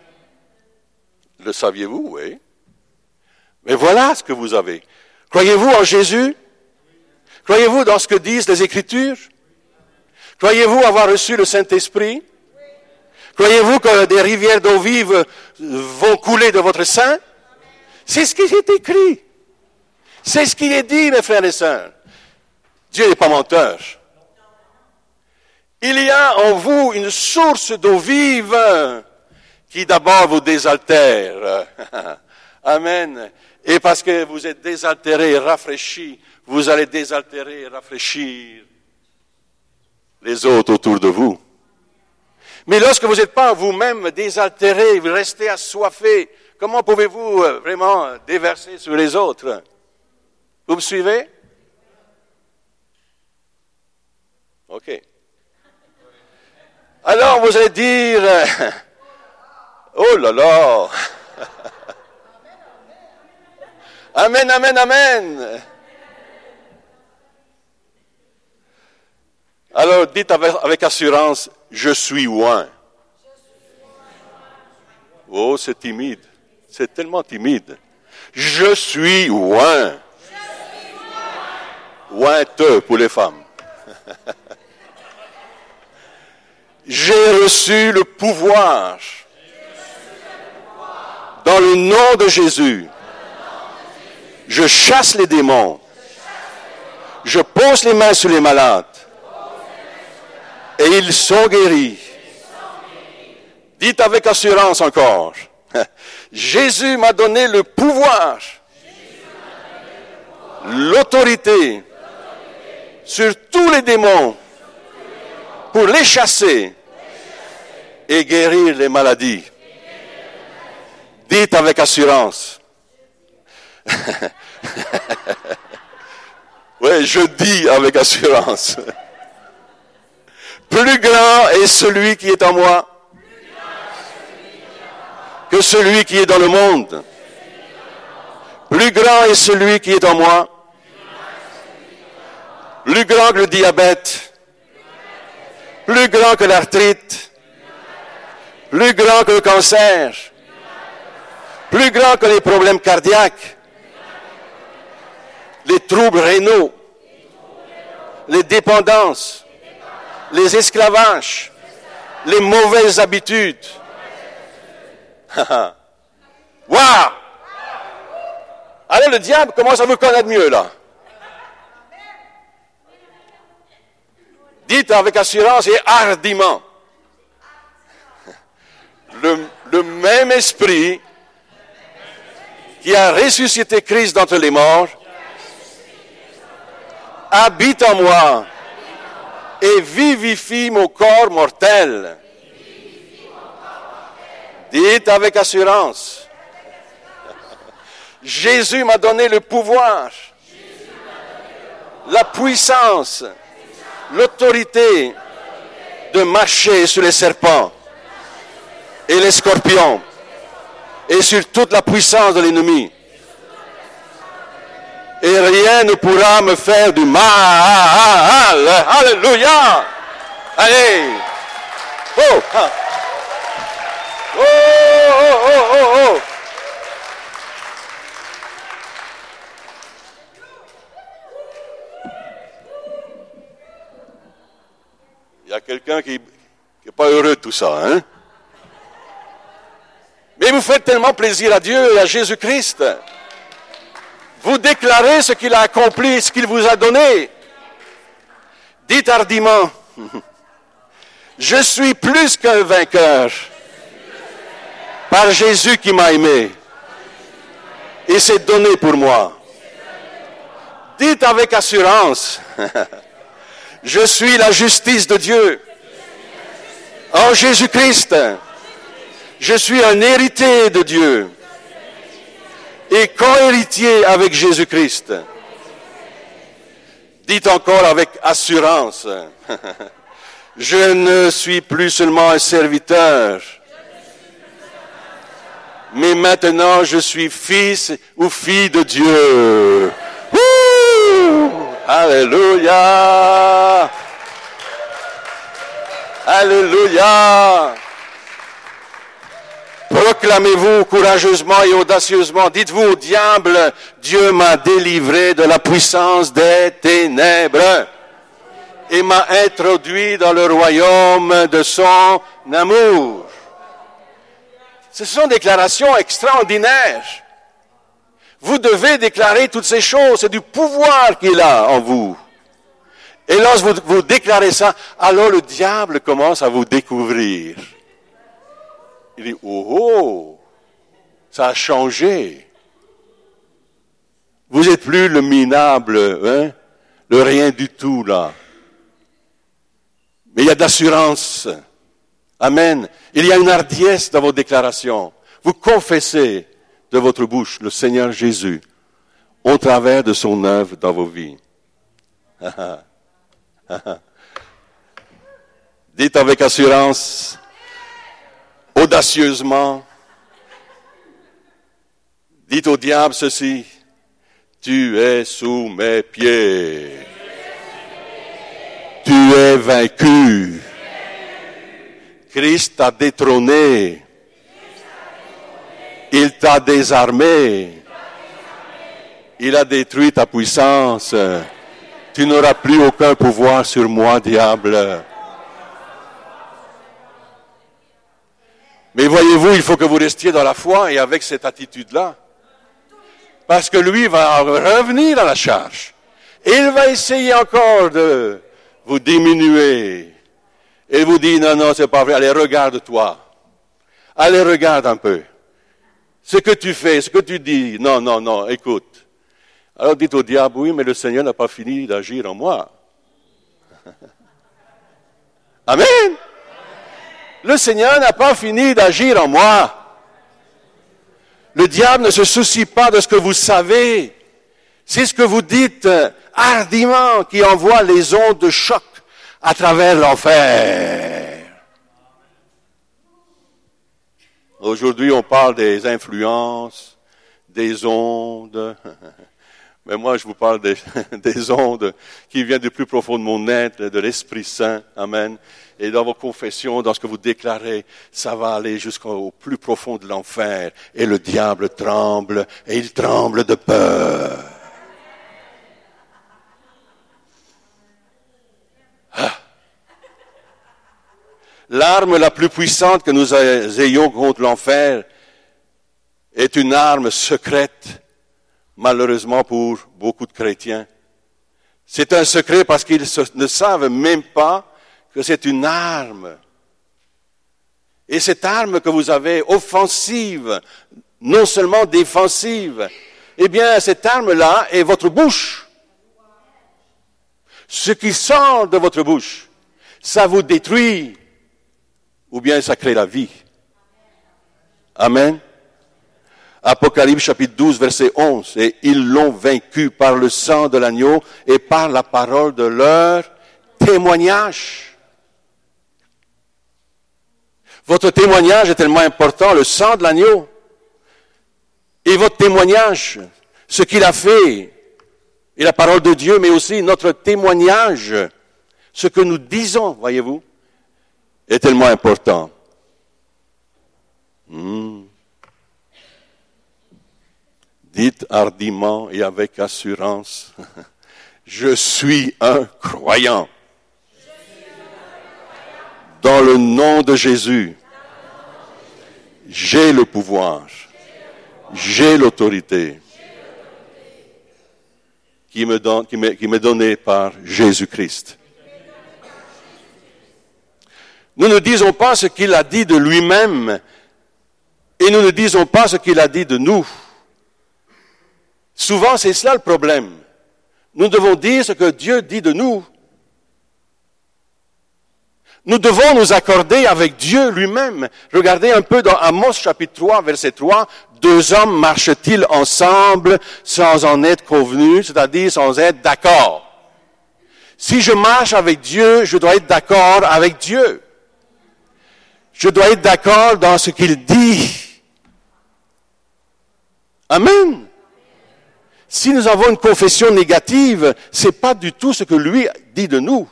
Le saviez-vous, oui? Mais voilà ce que vous avez. Croyez-vous en Jésus? Croyez-vous dans ce que disent les Écritures? Croyez-vous avoir reçu le Saint-Esprit? Croyez-vous que des rivières d'eau vive vont couler de votre sein? C'est ce qui est écrit. C'est ce qui est dit, mes frères et sœurs. Dieu n'est pas menteur. Il y a en vous une source d'eau vive qui d'abord vous désaltère. Amen. Et parce que vous êtes désaltéré et rafraîchi, vous allez désaltérer et rafraîchir les autres autour de vous. Mais lorsque vous n'êtes pas vous-même désaltéré, vous restez assoiffé, comment pouvez-vous vraiment déverser sur les autres? Vous me suivez? OK. Alors vous allez dire, oh là là, amen, amen, amen. Alors dites avec assurance, je suis loin. Oh, c'est timide, c'est tellement timide. Je suis loin. Lointeux pour les femmes. J'ai reçu le pouvoir dans le nom de Jésus. Je chasse les démons. Je pose les mains sur les malades. Et ils sont guéris. Dites avec assurance encore. Jésus m'a donné le pouvoir, l'autorité sur tous les démons pour les chasser et guérir les maladies. Dites avec assurance. Oui, je dis avec assurance. Plus grand est celui qui est en moi que celui qui est dans le monde. Plus grand est celui qui est en moi. Plus grand que le diabète. Plus grand que l'arthrite. Plus grand que le cancer. Plus grand que les problèmes cardiaques. Les troubles rénaux. Les dépendances. Les esclavages. Les mauvaises habitudes. Waouh! Alors le diable commence à vous connaître mieux là. Dites avec assurance et hardiment. Le même esprit qui a ressuscité Christ d'entre les morts habite en moi et vivifie mon corps mortel. Dites avec assurance. Jésus m'a donné le pouvoir, la puissance, l'autorité de marcher sur les serpents et les scorpions et sur toute la puissance de l'ennemi. Et rien ne pourra me faire du mal. Alléluia. Allez. Oh. Oh, oh, oh, oh, oh. Il y a quelqu'un qui n'est pas heureux de tout ça, hein? Mais vous faites tellement plaisir à Dieu et à Jésus-Christ. Vous déclarez ce qu'il a accompli, ce qu'il vous a donné. Dites hardiment, je suis plus qu'un vainqueur par Jésus qui m'a aimé et s'est donné pour moi. Dites avec assurance, je suis la justice de Dieu en Jésus-Christ. Je suis un héritier de Dieu. Et et co-héritier avec Jésus-Christ. Dites encore avec assurance, je ne suis plus seulement un serviteur, mais maintenant je suis fils ou fille de Dieu. Wouh! Alléluia! Alléluia! Proclamez-vous courageusement et audacieusement. Dites-vous au diable, Dieu m'a délivré de la puissance des ténèbres et m'a introduit dans le royaume de son amour. Ce sont des déclarations extraordinaires. Vous devez déclarer toutes ces choses. C'est du pouvoir qu'il a en vous. Et lorsque vous déclarez ça, alors le diable commence à vous découvrir. Il dit, oh, ça a changé. Vous n'êtes plus le minable, hein, le rien du tout, là. Mais il y a de l'assurance. Amen. Il y a une hardiesse dans vos déclarations. Vous confessez de votre bouche le Seigneur Jésus au travers de son œuvre dans vos vies. Dites avec assurance, audacieusement, dites au diable ceci, tu es sous mes pieds, tu es vaincu, Christ t'a détrôné, il t'a désarmé, il a détruit ta puissance, tu n'auras plus aucun pouvoir sur moi, diable. Mais voyez-vous, il faut que vous restiez dans la foi et avec cette attitude-là. Parce que lui va revenir à la charge. Et il va essayer encore de vous diminuer. Et vous dit, non, c'est pas vrai, allez, regarde-toi. Allez, regarde un peu. Ce que tu fais, ce que tu dis, non, écoute. Alors dites au diable, oui, mais le Seigneur n'a pas fini d'agir en moi. Amen. Le Seigneur n'a pas fini d'agir en moi. Le diable ne se soucie pas de ce que vous savez. C'est ce que vous dites hardiment qui envoie les ondes de choc à travers l'enfer. Aujourd'hui, on parle des influences, des ondes. Mais moi, je vous parle des ondes qui viennent du plus profond de mon être, de l'Esprit Saint. Amen. Et dans vos confessions, dans ce que vous déclarez, ça va aller jusqu'au plus profond de l'enfer. Et le diable tremble, et il tremble de peur. Ah. L'arme la plus puissante que nous ayons contre l'enfer est une arme secrète, malheureusement pour beaucoup de chrétiens. C'est un secret parce qu'ils ne savent même pas que c'est une arme. Et cette arme que vous avez, offensive, non seulement défensive, eh bien, cette arme-là est votre bouche. Ce qui sort de votre bouche, ça vous détruit, ou bien ça crée la vie. Amen. Apocalypse chapitre 12, verset 11. Et ils l'ont vaincu par le sang de l'agneau et par la parole de leur témoignage. Votre témoignage est tellement important, le sang de l'agneau. Et votre témoignage, ce qu'il a fait, et la parole de Dieu, mais aussi notre témoignage, ce que nous disons, voyez-vous, est tellement important. Dites hardiment et avec assurance, je suis un croyant. Dans le nom de Jésus, j'ai le pouvoir, j'ai l'autorité qui m'est donnée par Jésus-Christ. Nous ne disons pas ce qu'il a dit de lui-même et nous ne disons pas ce qu'il a dit de nous. Souvent, c'est cela le problème. Nous devons dire ce que Dieu dit de nous. Nous devons nous accorder avec Dieu lui-même. Regardez un peu dans Amos chapitre 3, verset 3. 2 hommes marchent-ils ensemble sans en être convenus, c'est-à-dire sans être d'accord. Si je marche avec Dieu, je dois être d'accord avec Dieu. Je dois être d'accord dans ce qu'il dit. Amen. Si nous avons une confession négative, c'est pas du tout ce que lui dit de nous.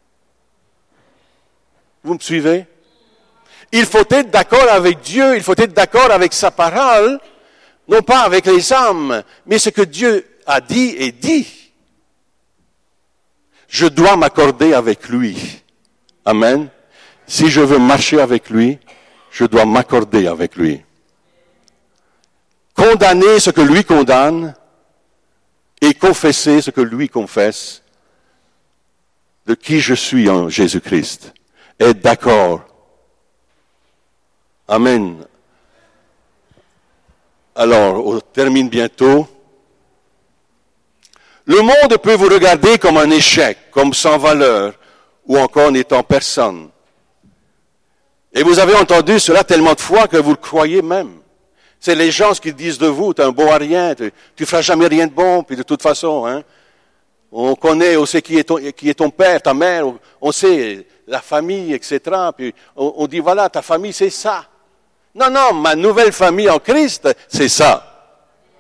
Vous me suivez? Il faut être d'accord avec Dieu, il faut être d'accord avec sa parole, non pas avec les hommes, mais ce que Dieu a dit est dit. Je dois m'accorder avec lui. Amen. Si je veux marcher avec lui, je dois m'accorder avec lui. Condamner ce que lui condamne et confesser ce que lui confesse de qui je suis en Jésus-Christ. Être d'accord. Amen. Alors, on termine bientôt. Le monde peut vous regarder comme un échec, comme sans valeur, ou encore n'étant personne. Et vous avez entendu cela tellement de fois que vous le croyez même. C'est les gens qui disent de vous, t'es un bon à rien, tu feras jamais rien de bon, puis de toute façon, hein. On connaît, on sait qui est ton père, ta mère, on sait la famille, etc. Puis on dit, voilà, ta famille, c'est ça. Non, non, ma nouvelle famille en Christ, c'est ça.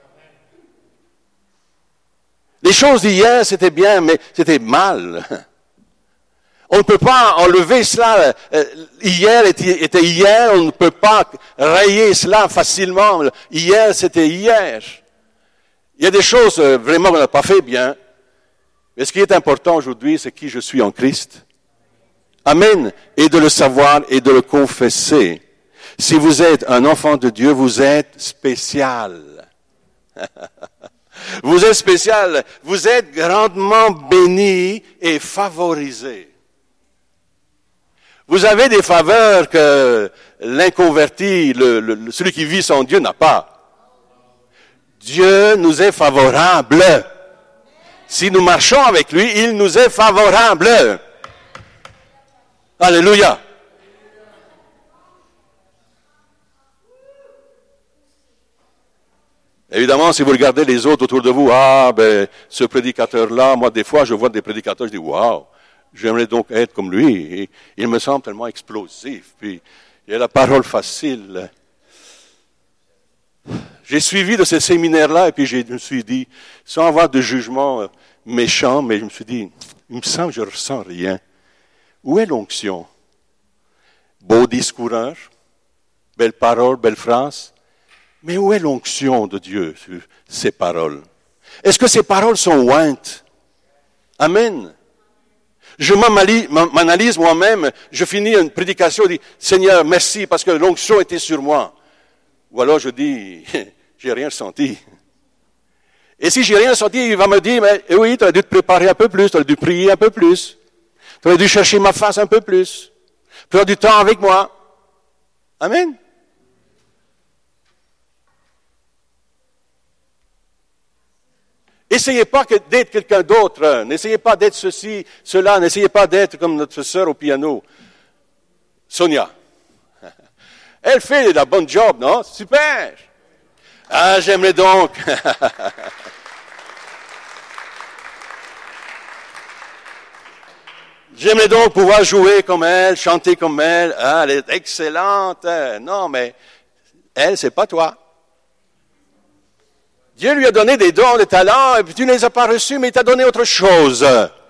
Les choses d'hier, c'était bien, mais c'était mal. On ne peut pas enlever cela. Hier était hier, on ne peut pas rayer cela facilement. Hier, c'était hier. Il y a des choses vraiment qu'on n'a pas fait bien. Mais ce qui est important aujourd'hui, c'est qui je suis en Christ. Amen. Et de le savoir et de le confesser. Si vous êtes un enfant de Dieu, vous êtes spécial. Vous êtes spécial. Vous êtes grandement béni et favorisé. Vous avez des faveurs que l'inconverti, celui qui vit sans Dieu n'a pas. Dieu nous est favorable. Si nous marchons avec lui, il nous est favorable. Alléluia. Évidemment, si vous regardez les autres autour de vous, ce prédicateur-là, moi, des fois, je vois des prédicateurs, je dis, waouh, j'aimerais donc être comme lui. Il me semble tellement explosif, puis il a la parole facile. J'ai suivi de ce séminaire-là, et puis je me suis dit, sans avoir de jugement méchant, mais je me suis dit, il me semble que je ne ressens rien. Où est l'onction? Beau discoureur, belle parole, belle phrase. Mais où est l'onction de Dieu sur ces paroles? Est-ce que ces paroles sont ointes? Amen. Je m'analyse moi-même, je finis une prédication, je dis, Seigneur, merci parce que l'onction était sur moi. Ou alors je dis, j'ai rien senti. Et si j'ai rien senti, il va me dire, mais oui, tu as dû te préparer un peu plus, tu as dû prier un peu plus, tu as dû chercher ma face un peu plus, prendre du temps avec moi. Amen. Essayez pas d'être quelqu'un d'autre. N'essayez pas d'être ceci, cela. N'essayez pas d'être comme notre sœur au piano. Sonia. Elle fait la bonne job, non? Super. Ah, j'aimerais donc. J'aimerais donc pouvoir jouer comme elle, chanter comme elle. Ah, elle est excellente. Non, mais elle, c'est pas toi. Dieu lui a donné des dons, des talents, et puis tu ne les as pas reçus, mais il t'a donné autre chose.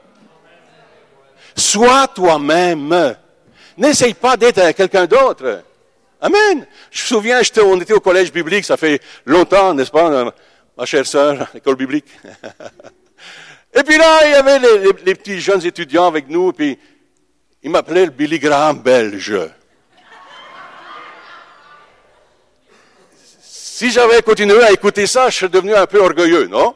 Sois toi-même. N'essaye pas d'être quelqu'un d'autre. Amen. Je me souviens, on était au collège biblique, ça fait longtemps, n'est-ce pas, ma chère sœur, l'école biblique. Et puis là, il y avait les petits jeunes étudiants avec nous, et puis ils m'appelaient le Billy Graham belge. Si j'avais continué à écouter ça, je serais devenu un peu orgueilleux, non?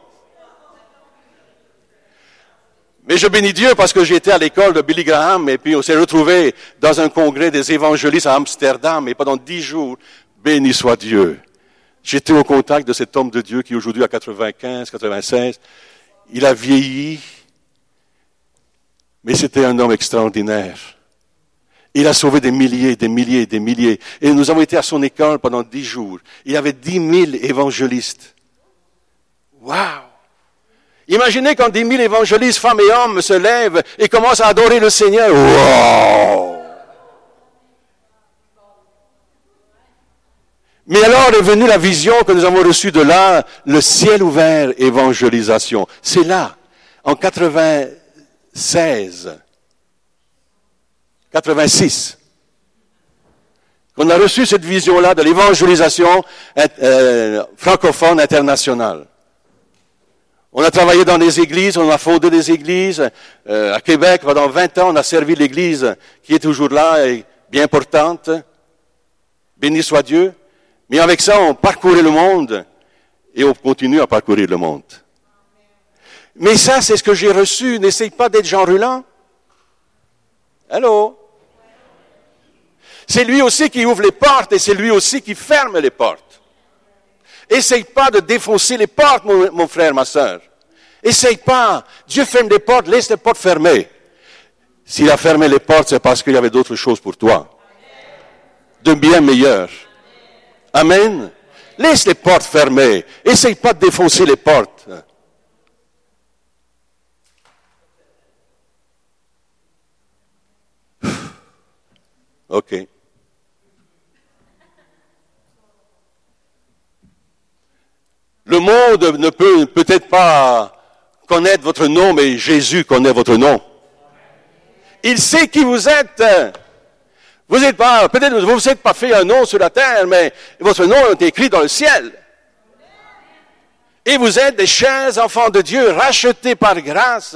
Mais je bénis Dieu parce que j'étais à l'école de Billy Graham et puis on s'est retrouvés dans un congrès des évangélistes à Amsterdam et pendant 10 jours, béni soit Dieu. J'étais au contact de cet homme de Dieu qui aujourd'hui a 95, 96. Il a vieilli, mais c'était un homme extraordinaire. Il a sauvé des milliers, des milliers, des milliers. Et nous avons été à son école pendant 10 jours. Il y avait 10 000 évangélistes. Waouh! Imaginez quand 10 000 évangélistes, femmes et hommes, se lèvent et commencent à adorer le Seigneur. Wow! Mais alors est venue la vision que nous avons reçue de là, le ciel ouvert, évangélisation. C'est là, en 86, qu'on a reçu cette vision-là de l'évangélisation francophone internationale. On a travaillé dans des églises, on a fondé des églises. À Québec, pendant 20 ans, on a servi l'église qui est toujours là et bien portante. Béni soit Dieu. Mais avec ça, on parcourait le monde et on continue à parcourir le monde. Mais ça, c'est ce que j'ai reçu. N'essaye pas d'être Jean Ruland. Allô? C'est lui aussi qui ouvre les portes et c'est lui aussi qui ferme les portes. Essaye pas de défoncer les portes, mon frère, ma sœur. Essaye pas. Dieu ferme les portes, laisse les portes fermées. S'il a fermé les portes, c'est parce qu'il y avait d'autres choses pour toi. De bien meilleures. Amen. Laisse les portes fermées. Essaye pas de défoncer les portes. OK. Le monde ne peut peut-être pas connaître votre nom, mais Jésus connaît votre nom. Il sait qui vous êtes. Vous n'êtes pas, peut-être vous vous êtes pas fait un nom sur la terre, mais votre nom est écrit dans le ciel. Et vous êtes des chers enfants de Dieu, rachetés par grâce.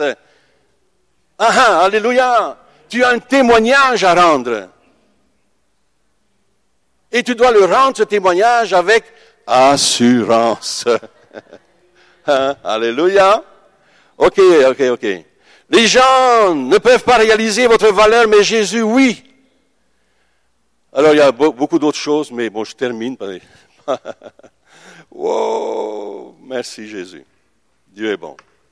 Alléluia. Tu as un témoignage à rendre. Et tu dois le rendre, ce témoignage, avec assurance. Alléluia. OK. Les gens ne peuvent pas réaliser votre valeur, mais Jésus, oui. Alors, il y a beaucoup d'autres choses, mais bon, je termine. Wow, merci Jésus. Dieu est bon.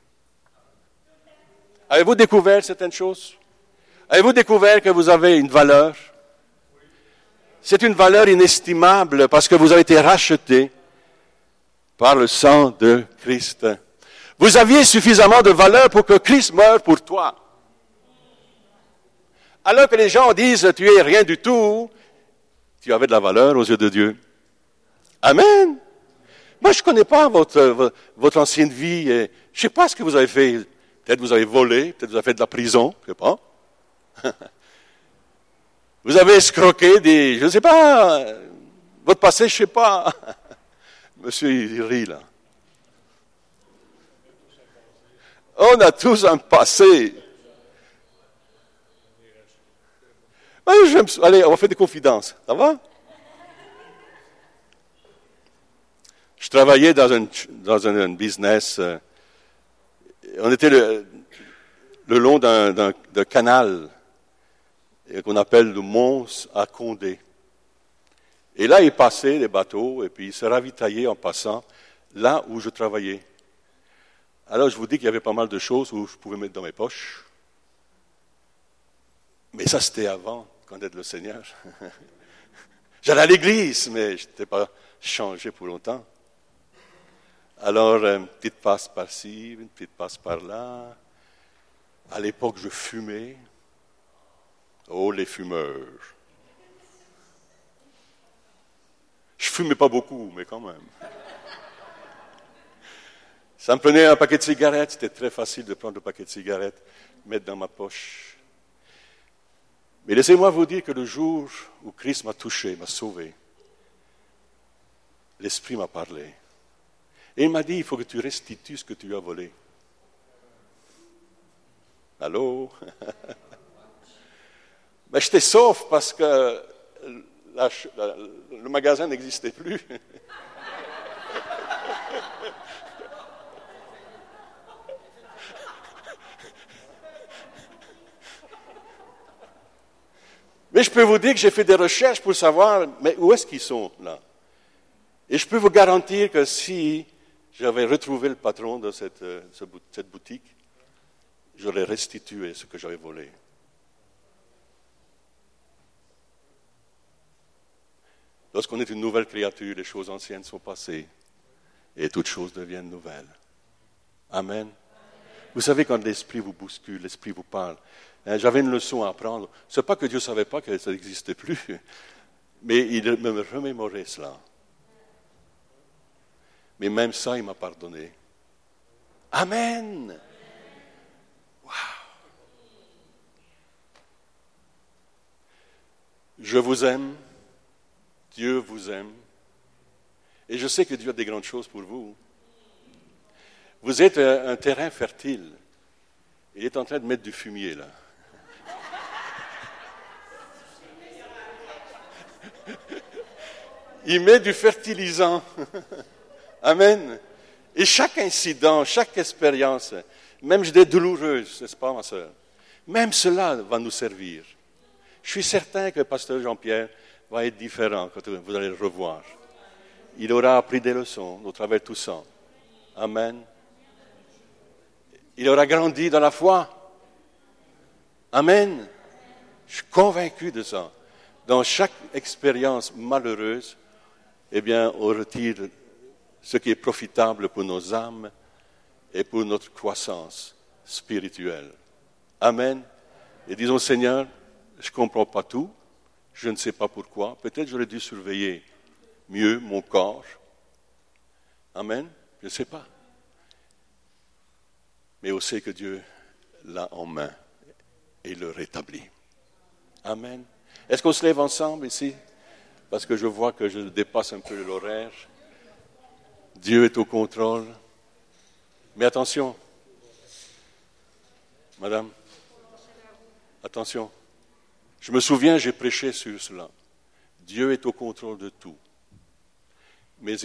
Avez-vous découvert certaines choses? Avez-vous découvert que vous avez une valeur? C'est une valeur inestimable parce que vous avez été racheté par le sang de Christ. Vous aviez suffisamment de valeur pour que Christ meure pour toi. Alors que les gens disent, tu es rien du tout, tu avais de la valeur aux yeux de Dieu. Amen. Moi, je ne connais pas votre ancienne vie. Je ne sais pas ce que vous avez fait. Peut-être vous avez volé, peut-être vous avez fait de la prison, je ne sais pas. Vous avez escroqué je ne sais pas, votre passé, je ne sais pas. Monsieur, il rit là. On a tous un passé. Allez, on va faire des confidences, ça va? Je travaillais dans un business, on était le long d'un canal qu'on appelle le Mons à Condé. Et là, ils passaient les bateaux et puis ils se ravitaillaient en passant là où je travaillais. Alors, je vous dis qu'il y avait pas mal de choses où je pouvais mettre dans mes poches. Mais ça, c'était avant connaître le Seigneur. J'allais à l'église, mais je n'étais pas changé pour longtemps. Alors, une petite passe par-ci, une petite passe par-là. À l'époque, je fumais. Oh, les fumeurs. Je fumais pas beaucoup, mais quand même. Ça me prenait un paquet de cigarettes. C'était très facile de prendre le paquet de cigarettes, mettre dans ma poche. Mais laissez-moi vous dire que le jour où Christ m'a touché, m'a sauvé, l'Esprit m'a parlé. Et il m'a dit, il faut que tu restitues ce que tu as volé. Allô? Mais j'étais sauf parce que le magasin n'existait plus. Mais je peux vous dire que j'ai fait des recherches pour savoir, mais où est-ce qu'ils sont, là? Et je peux vous garantir que si j'avais retrouvé le patron de cette boutique, j'aurais restitué ce que j'avais volé. Lorsqu'on est une nouvelle créature, les choses anciennes sont passées et toutes choses deviennent nouvelles. Amen. Vous savez, quand l'Esprit vous bouscule, l'Esprit vous parle. J'avais une leçon à apprendre. Ce n'est pas que Dieu ne savait pas que ça n'existait plus, mais il me remémorait cela. Mais même ça, il m'a pardonné. Amen. Wow. Je vous aime. Dieu vous aime. Et je sais que Dieu a des grandes choses pour vous. Vous êtes un terrain fertile. Il est en train de mettre du fumier, là. Il met du fertilisant. Amen. Et chaque incident, chaque expérience, même des douloureuses, n'est-ce pas, ma sœur? Même cela va nous servir. Je suis certain que le pasteur Jean-Pierre va être différent quand vous allez le revoir. Il aura appris des leçons au travers de tout ça. Amen. Il aura grandi dans la foi. Amen. Je suis convaincu de ça. Dans chaque expérience malheureuse, eh bien, on retire ce qui est profitable pour nos âmes et pour notre croissance spirituelle. Amen. Et disons, Seigneur, je ne comprends pas tout, je ne sais pas pourquoi. Peut-être j'aurais dû surveiller mieux mon corps. Amen. Je ne sais pas. Mais on sait que Dieu l'a en main et le rétablit. Amen. Est-ce qu'on se lève ensemble ici? Parce que je vois que je dépasse un peu l'horaire. Dieu est au contrôle. Mais attention. Madame, attention. Je me souviens, j'ai prêché sur cela. Dieu est au contrôle de tout. Mais